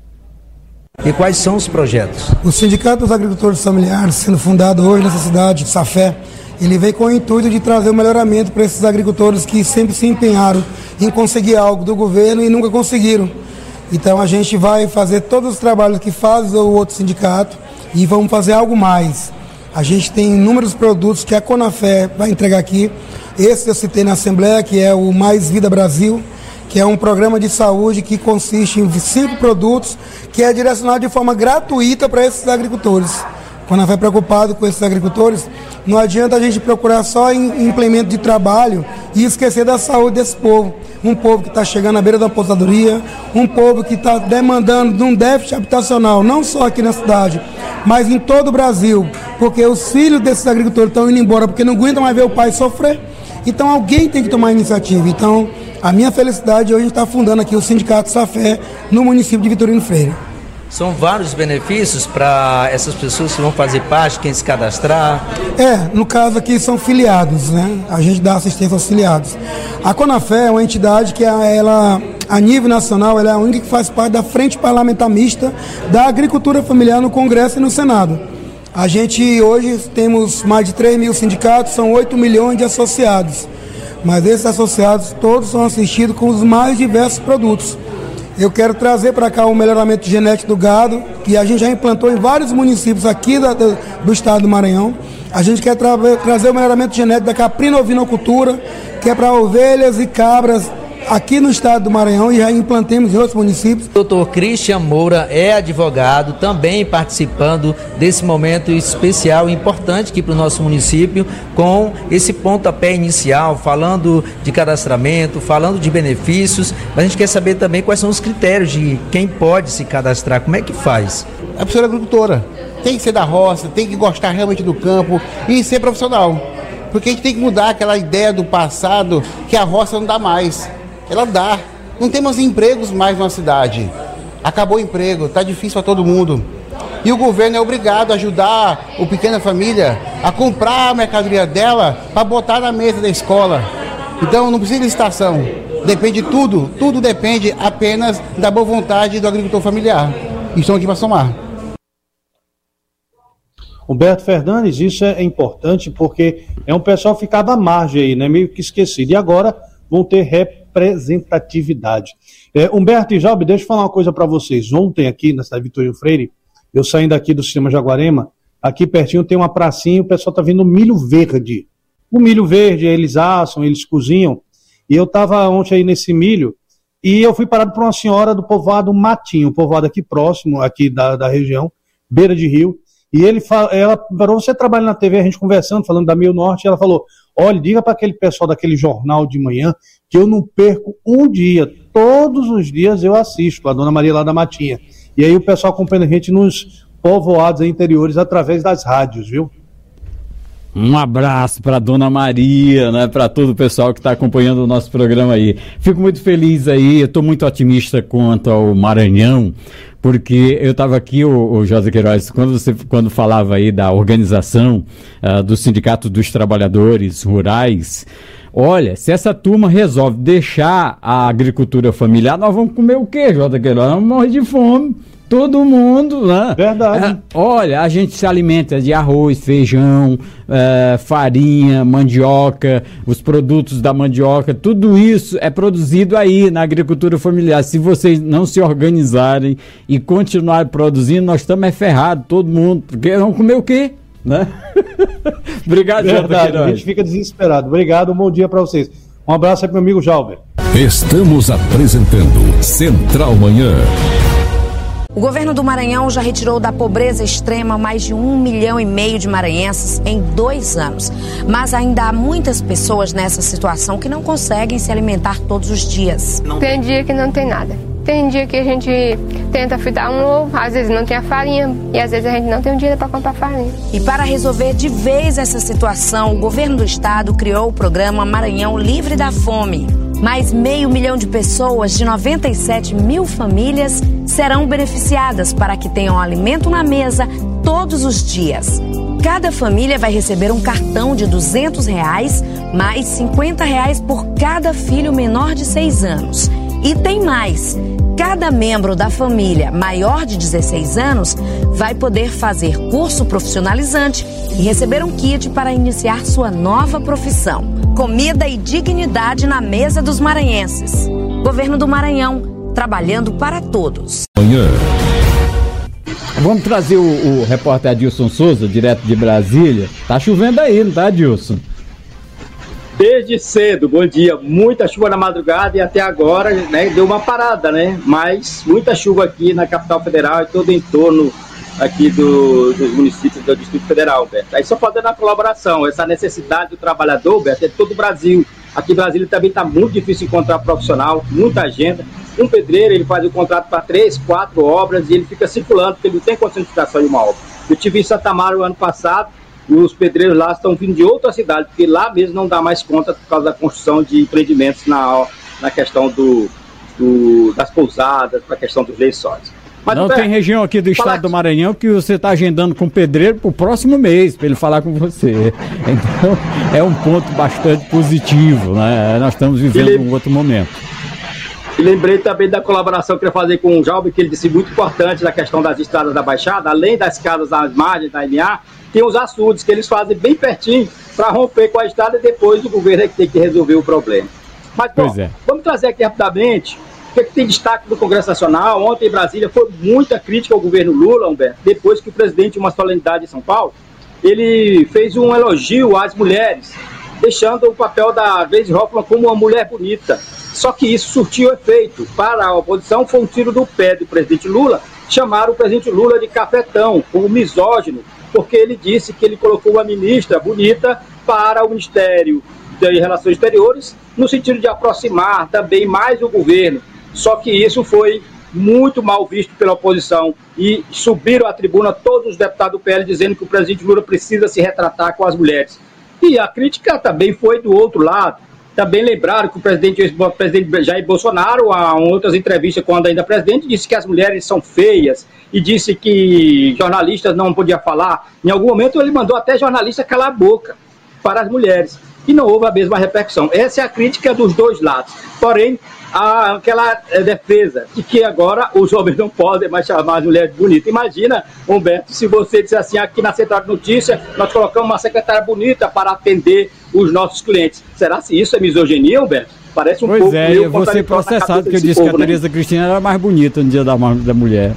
S17: E quais são os projetos?
S18: O Sindicato dos Agricultores Familiares, sendo fundado hoje nessa cidade, Safé, ele vem com o intuito de trazer o melhoramento para esses agricultores que sempre se empenharam em conseguir algo do governo e nunca conseguiram. Então a gente vai fazer todos os trabalhos que faz o outro sindicato e vamos fazer algo mais. A gente tem inúmeros produtos que a CONAFE vai entregar aqui. Esse eu citei na Assembleia, que é o Mais Vida Brasil, que é um programa de saúde que consiste em cinco produtos, que é direcionado de forma gratuita para esses agricultores. Quando a CONAFE é preocupado com esses agricultores, não adianta a gente procurar só em implemento de trabalho e esquecer da saúde desse povo. Um povo que está chegando à beira da aposentadoria, um povo que está demandando de um déficit habitacional, não só aqui na cidade, mas em todo o Brasil, porque os filhos desses agricultores estão indo embora porque não aguentam mais ver o pai sofrer. Então alguém tem que tomar iniciativa. Então a minha felicidade hoje está fundando aqui o Sindicato Safé no município de Vitorino Freire.
S17: São vários benefícios para essas pessoas que vão fazer parte, quem se cadastrar?
S18: É, no caso aqui são filiados, né? A gente dá assistência aos filiados. A CONAFE é uma entidade que ela, a nível nacional, ela é a única que faz parte da Frente Parlamentar Mista da Agricultura Familiar no Congresso e no Senado. A gente hoje temos mais de três mil sindicatos, são oito milhões de associados. Mas esses associados todos são assistidos com os mais diversos produtos. Eu quero trazer para cá o melhoramento genético do gado, que a gente já implantou em vários municípios aqui da, do, do estado do Maranhão. A gente quer tra trazer o melhoramento genético da caprino-ovinocultura, que é para ovelhas e cabras aqui no estado do Maranhão e já implantemos em outros municípios.
S17: doutor Christian Moura é advogado, também participando desse momento especial e importante aqui para o nosso município, com esse pontapé inicial, falando de cadastramento, falando de benefícios, mas a gente quer saber também quais são os critérios de quem pode se cadastrar, como é que faz?
S19: A pessoa é agricultora, tem que ser da roça, tem que gostar realmente do campo e ser profissional, porque a gente tem que mudar aquela ideia do passado que a roça não dá mais. Ela dá. Não temos empregos mais na cidade. Acabou o emprego, está difícil para todo mundo. E o governo é obrigado a ajudar o pequena família a comprar a mercadoria dela para botar na mesa da escola. Então não precisa de licitação. Depende de tudo, tudo depende apenas da boa vontade do agricultor familiar. E estão aqui para somar.
S16: Humberto Fernandes, isso é importante porque é um pessoal que ficava à margem aí, né? Meio que esquecido. E agora vão ter representatividade. É, Humberto e Jalbe, deixa eu falar uma coisa para vocês. Ontem aqui na cidade de Vitorino Freire, eu saindo aqui do Sistema Jaguarema, aqui pertinho tem uma pracinha e o pessoal tá vendo milho verde. O milho verde, eles assam, eles cozinham. E eu estava ontem aí nesse milho e eu fui parado por uma senhora do povoado Matinho, um povoado aqui próximo, aqui da, da região, beira de rio. E ele fala, ela parou, você trabalha na T V, a gente conversando, falando da Meio Norte, e ela falou, olha, diga para aquele pessoal daquele jornal de manhã que eu não perco um dia, todos os dias eu assisto, a Dona Maria lá da Matinha. E aí o pessoal acompanha a gente nos povoados interiores através das rádios, viu?
S2: Um abraço para Dona Maria, né, para todo o pessoal que está acompanhando o nosso programa aí. Fico muito feliz aí, eu estou muito otimista quanto ao Maranhão, porque eu estava aqui, o, o José Queiroz, quando você quando falava aí da organização uh, do Sindicato dos Trabalhadores Rurais, olha, se essa turma resolve deixar a agricultura familiar, nós vamos comer o quê, José Queiroz? Nós vamos morrer de fome. Todo mundo, né?
S16: Verdade.
S2: É, olha, a gente se alimenta de arroz, feijão, é, farinha, mandioca, os produtos da mandioca, tudo isso é produzido aí na agricultura familiar. Se vocês não se organizarem e continuarem produzindo, nós estamos é ferrados, todo mundo, porque vamos comer o quê? Né? Obrigado,
S16: Verdade, a gente fica desesperado. Obrigado, um bom dia para vocês. Um abraço aí pro meu amigo Jalber.
S1: Estamos apresentando Central Manhã.
S20: O governo do Maranhão já retirou da pobreza extrema mais de um milhão e meio de maranhenses em dois anos. Mas ainda há muitas pessoas nessa situação que não conseguem se alimentar todos os dias.
S21: Tem dia que não tem nada. Tem dia que a gente tenta fritar um ovo, às vezes não tem a farinha e às vezes a gente não tem um dinheiro para comprar farinha.
S20: E para resolver de vez essa situação, o governo do estado criou o programa Maranhão Livre da Fome. Mais meio milhão de pessoas de noventa e sete mil famílias serão beneficiadas para que tenham alimento na mesa todos os dias. Cada família vai receber um cartão de duzentos reais, mais cinquenta reais por cada filho menor de seis anos. E tem mais. Cada membro da família maior de dezesseis anos vai poder fazer curso profissionalizante e receber um kit para iniciar sua nova profissão. Comida e dignidade na mesa dos maranhenses. Governo do Maranhão, trabalhando para todos.
S1: Manhã.
S2: Vamos trazer o, o repórter Adilson Souza, direto de Brasília. Tá chovendo aí, não tá, Adilson?
S4: Desde cedo, bom dia, muita chuva na madrugada e até agora, né, deu uma parada, né, mas muita chuva aqui na capital federal e todo o entorno aqui do, dos municípios do Distrito Federal, Beto. Aí só fazendo a colaboração, essa necessidade do trabalhador, Beto, é de todo o Brasil. Aqui em Brasília também está muito difícil encontrar profissional, muita agenda. Um pedreiro, ele faz o contrato para três, quatro obras e ele fica circulando, porque ele não tem condição de ficar só em uma obra. Eu tive em Santa Amaro o ano passado, e os pedreiros lá estão vindo de outra cidade, porque lá mesmo não dá mais conta por causa da construção de empreendimentos na, na questão do, do, das pousadas, para a questão dos lençóis. Mas
S2: não tem região aqui do estado do Maranhão que você está agendando com o pedreiro para o próximo mês, para ele falar com você. Então, é um ponto bastante positivo, né? Nós estamos vivendo ele... um outro momento.
S4: E lembrei também da colaboração que eu ia fazer com o Jalbe, que ele disse muito importante na questão das estradas da Baixada, além das casas às margens da M A, tem os açudes que eles fazem bem pertinho para romper com a estrada e depois o governo é que tem que resolver o problema. Mas, bom, é. vamos trazer aqui rapidamente o que, é que tem destaque do Congresso Nacional. Ontem em Brasília foi muita crítica ao governo Lula, Humberto, depois que o presidente de uma solenidade em São Paulo, ele fez um elogio às mulheres, deixando o papel da Gleisi Hoffmann como uma mulher bonita. Só que isso surtiu efeito. Para a oposição, foi um tiro do pé do presidente Lula, chamaram o presidente Lula de cafetão, como misógino, porque ele disse que ele colocou uma ministra bonita para o Ministério de Relações Exteriores, no sentido de aproximar também mais o governo. Só que isso foi muito mal visto pela oposição e subiram à tribuna todos os deputados do P L dizendo que o presidente Lula precisa se retratar com as mulheres. E a crítica também foi do outro lado. Também lembraram que o presidente, o presidente Jair Bolsonaro, em outras entrevistas, quando ainda presidente, disse que as mulheres são feias e disse que jornalistas não podiam falar. Em algum momento ele mandou até jornalista calar a boca para as mulheres. E não houve a mesma repercussão. Essa é a crítica dos dois lados. Porém, há aquela defesa de que agora os homens não podem mais chamar as mulheres bonitas. Imagina, Humberto, se você disser assim, aqui na Central de Notícias, nós colocamos uma secretária bonita para atender os nossos clientes. Será se isso é misoginia, Humberto? Parece um
S2: pois
S4: pouco...
S2: Pois é, eu vou ser processado porque eu disse povo, que a né? Tereza Cristina era mais bonita no dia da, da mulher.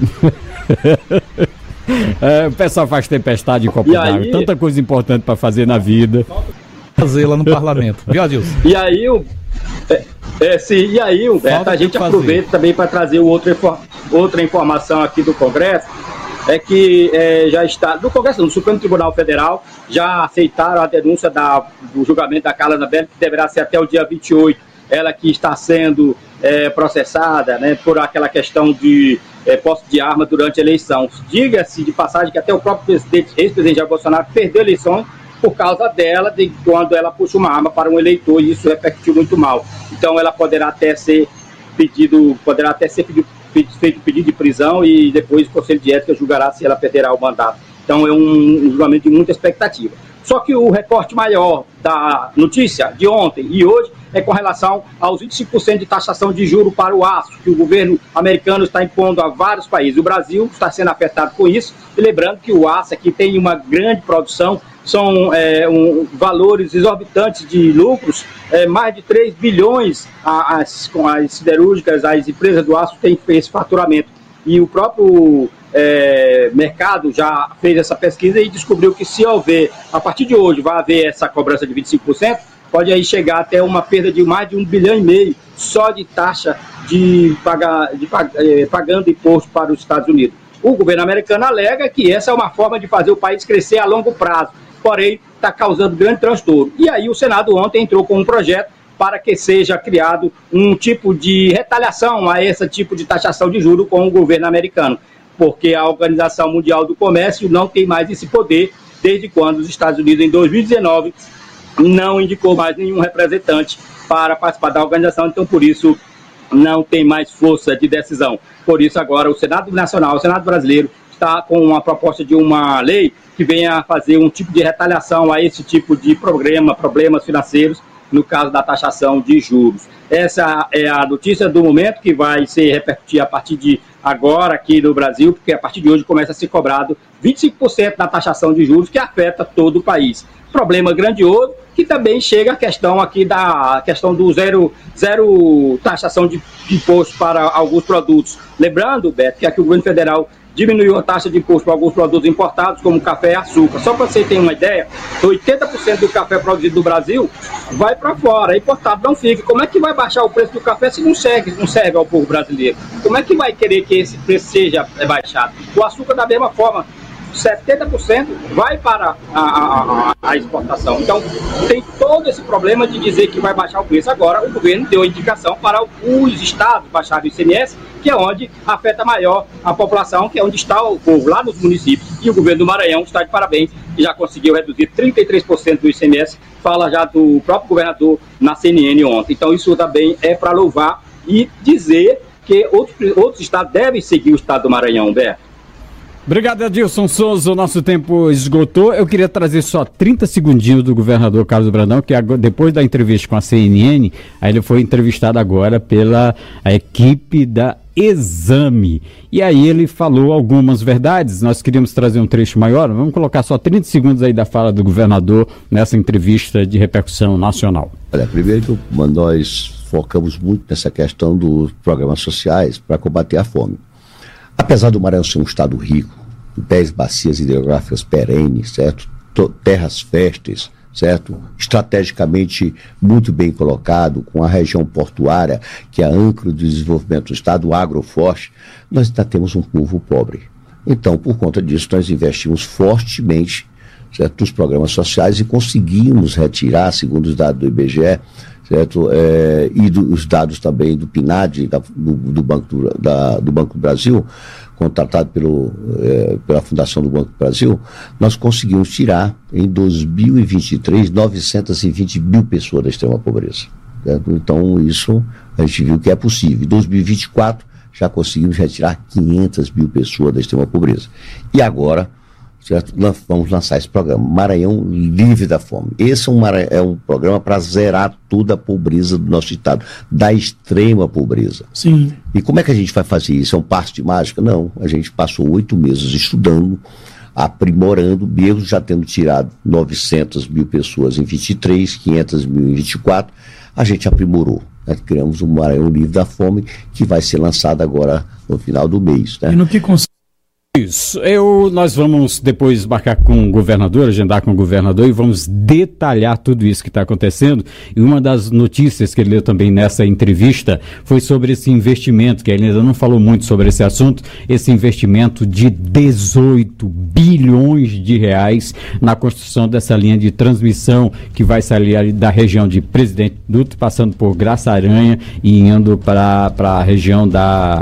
S2: É, o pessoal faz tempestade em copo d'água, tanta coisa importante para fazer na vida.
S3: Fazer lá no parlamento, viu, Adilson?
S4: E aí, o, é, é, sim, e aí Humberto, a gente aproveita também para trazer outra, outra informação aqui do Congresso, é que é, já está, do Congresso, no Supremo Tribunal Federal, já aceitaram a denúncia da, do julgamento da Carla Zambelli, que deverá ser até o dia vinte e oito, ela que está sendo é, processada, né, por aquela questão de é, posse de arma durante a eleição. Diga-se de passagem que até o próprio presidente, ex-presidente Jair Bolsonaro perdeu a eleição por causa dela, de quando ela puxa uma arma para um eleitor, e isso repercutiu muito mal. Então ela poderá até ser pedido, poderá até ser pedido, feito pedido de prisão e depois o Conselho de Ética julgará se ela perderá o mandato. Então é um, um julgamento de muita expectativa. Só que o recorte maior da notícia de ontem e hoje é com relação aos vinte e cinco por cento de taxação de juro para o aço, que o governo americano está impondo a vários países. O Brasil está sendo afetado com isso, e lembrando que o aço aqui tem uma grande produção, são é, um, valores exorbitantes de lucros, é, mais de três bilhões as, com as siderúrgicas, as empresas do aço têm feito esse faturamento. E o próprio é, mercado já fez essa pesquisa e descobriu que se houver, a partir de hoje, vai haver essa cobrança de vinte e cinco por cento, pode aí chegar até uma perda de mais de um bilhão e meio só de taxa de, pagar, de é, pagando imposto para os Estados Unidos. O governo americano alega que essa é uma forma de fazer o país crescer a longo prazo, porém está causando grande transtorno. E aí o Senado ontem entrou com um projeto para que seja criado um tipo de retaliação a esse tipo de taxação de juros com o governo americano, porque a Organização Mundial do Comércio não tem mais esse poder desde quando os Estados Unidos, em dois mil e dezenove, não indicou mais nenhum representante para participar da organização. Então, por isso, não tem mais força de decisão. Por isso agora o Senado Nacional, o Senado Brasileiro, está com uma proposta de uma lei que venha fazer um tipo de retaliação a esse tipo de problema, problemas financeiros, no caso da taxação de juros. Essa é a notícia do momento que vai ser repercutir a partir de agora aqui no Brasil, porque a partir de hoje começa a ser cobrado vinte e cinco por cento da taxação de juros, que afeta todo o país. Problema grandioso, que também chega a questão aqui da questão do zero, zero taxação de imposto para alguns produtos. Lembrando, Beto, que aqui o governo federal diminuiu a taxa de imposto para alguns produtos importados, como café e açúcar. Só para você ter uma ideia, oitenta por cento do café produzido no Brasil vai para fora, é importado, não fica. Como é que vai baixar o preço do café se não serve, não serve ao povo brasileiro? Como é que vai querer que esse preço seja baixado? O açúcar, da mesma forma, setenta por cento vai para a, a, a exportação. Então, tem todo esse problema de dizer que vai baixar o preço. Agora, o governo deu a indicação para os estados baixarem o I C M S, que é onde afeta maior a população, que é onde está o povo, lá nos municípios. E o governo do Maranhão está de parabéns, e já conseguiu reduzir trinta e três por cento do I C M S, fala já do próprio governador na C N N ontem. Então, isso também é para louvar e dizer que outros, outros estados devem seguir o estado do Maranhão, Beto.
S2: Obrigado, Adilson Souza. O nosso tempo esgotou. Eu queria trazer só trinta segundinhos do governador Carlos Brandão, que agora, depois da entrevista com a C N N, aí ele foi entrevistado agora pela a equipe da Exame. E aí ele falou algumas verdades. Nós queríamos trazer um trecho maior. Vamos colocar só trinta segundos aí da fala do governador nessa entrevista de repercussão nacional.
S6: Olha, primeiro que nós focamos muito nessa questão dos programas sociais para combater a fome. Apesar do Maranhão ser um estado rico, dez bacias hidrográficas perenes, certo? Terras férteis, certo? Estrategicamente muito bem colocado, com a região portuária, que é a âncora do desenvolvimento do estado, agroforte, nós ainda temos um povo pobre. Então, por conta disso, nós investimos fortemente, certo, nos programas sociais e conseguimos retirar, segundo os dados do I B G E, certo? É, e do, os dados também do P N A D, da, do, do, Banco do, da, do Banco do Brasil, contratado pelo, é, pela Fundação do Banco do Brasil, nós conseguimos tirar, em dois mil e vinte e três, novecentas e vinte mil pessoas da extrema pobreza. Certo? Então, isso a gente viu que é possível. Em dois mil e vinte e quatro, já conseguimos retirar quinhentas mil pessoas da extrema pobreza. E agora, certo? Nós vamos lançar esse programa, Maranhão Livre da Fome. Esse é um, é um programa para zerar toda a pobreza do nosso estado, da extrema pobreza.
S5: Sim.
S6: E como é que a gente vai fazer isso? É um passo de mágica? Não. A gente passou oito meses estudando, aprimorando, mesmo já tendo tirado novecentas mil pessoas em vinte e três, quinhentas mil em vinte e quatro, a gente aprimorou. Né? Criamos um Maranhão Livre da Fome, que vai ser lançado agora no final do mês. Né?
S5: E no que consiste?
S2: Isso, eu, nós vamos depois marcar com o governador, agendar com o governador e vamos detalhar tudo isso que está acontecendo. E uma das notícias que ele deu também nessa entrevista foi sobre esse investimento, que ele ainda não falou muito sobre esse assunto, esse investimento de dezoito bilhões de reais na construção dessa linha de transmissão que vai sair da região de Presidente Dutra, passando por Graça Aranha e indo para a região da...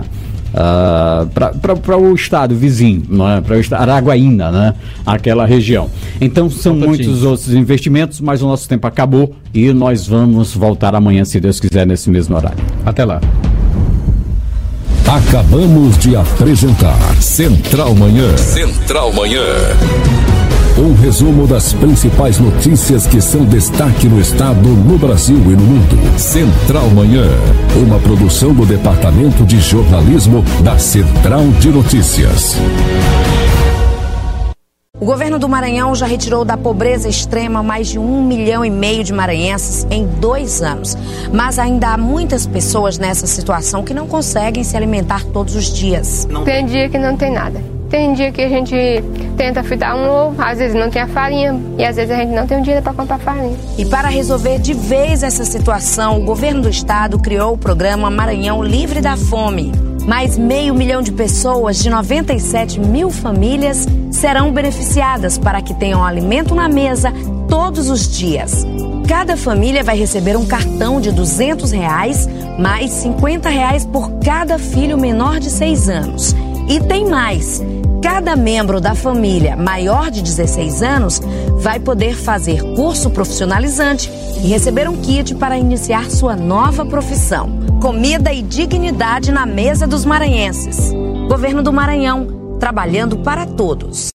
S2: Uh, para o estado vizinho, é? Para o estado Araguaína, né? Aquela região. Então são muitos outros investimentos, mas o nosso tempo acabou e nós vamos voltar amanhã, se Deus quiser, nesse mesmo horário. Até lá.
S1: Acabamos de apresentar Central Manhã. Central Manhã. Um resumo das principais notícias que são destaque no estado, no Brasil e no mundo. Central Manhã, uma produção do Departamento de Jornalismo da Central de Notícias.
S20: O governo do Maranhão já retirou da pobreza extrema mais de um milhão e meio de maranhenses em dois anos. Mas ainda há muitas pessoas nessa situação que não conseguem se alimentar todos os dias.
S21: Tem dia que não tem nada. Tem dia que a gente tenta fritar um ovo, às vezes não tem a farinha e às vezes a gente não tem um dinheiro para comprar farinha.
S20: E para resolver de vez essa situação, o governo do estado criou o programa Maranhão Livre da Fome. Mais meio milhão de pessoas de noventa e sete mil famílias serão beneficiadas para que tenham alimento na mesa todos os dias. Cada família vai receber um cartão de duzentos reais, mais cinquenta reais por cada filho menor de seis anos. E tem mais. Cada membro da família maior de dezesseis anos vai poder fazer curso profissionalizante e receber um kit para iniciar sua nova profissão. Comida e dignidade na mesa dos maranhenses. Governo do Maranhão, trabalhando para todos.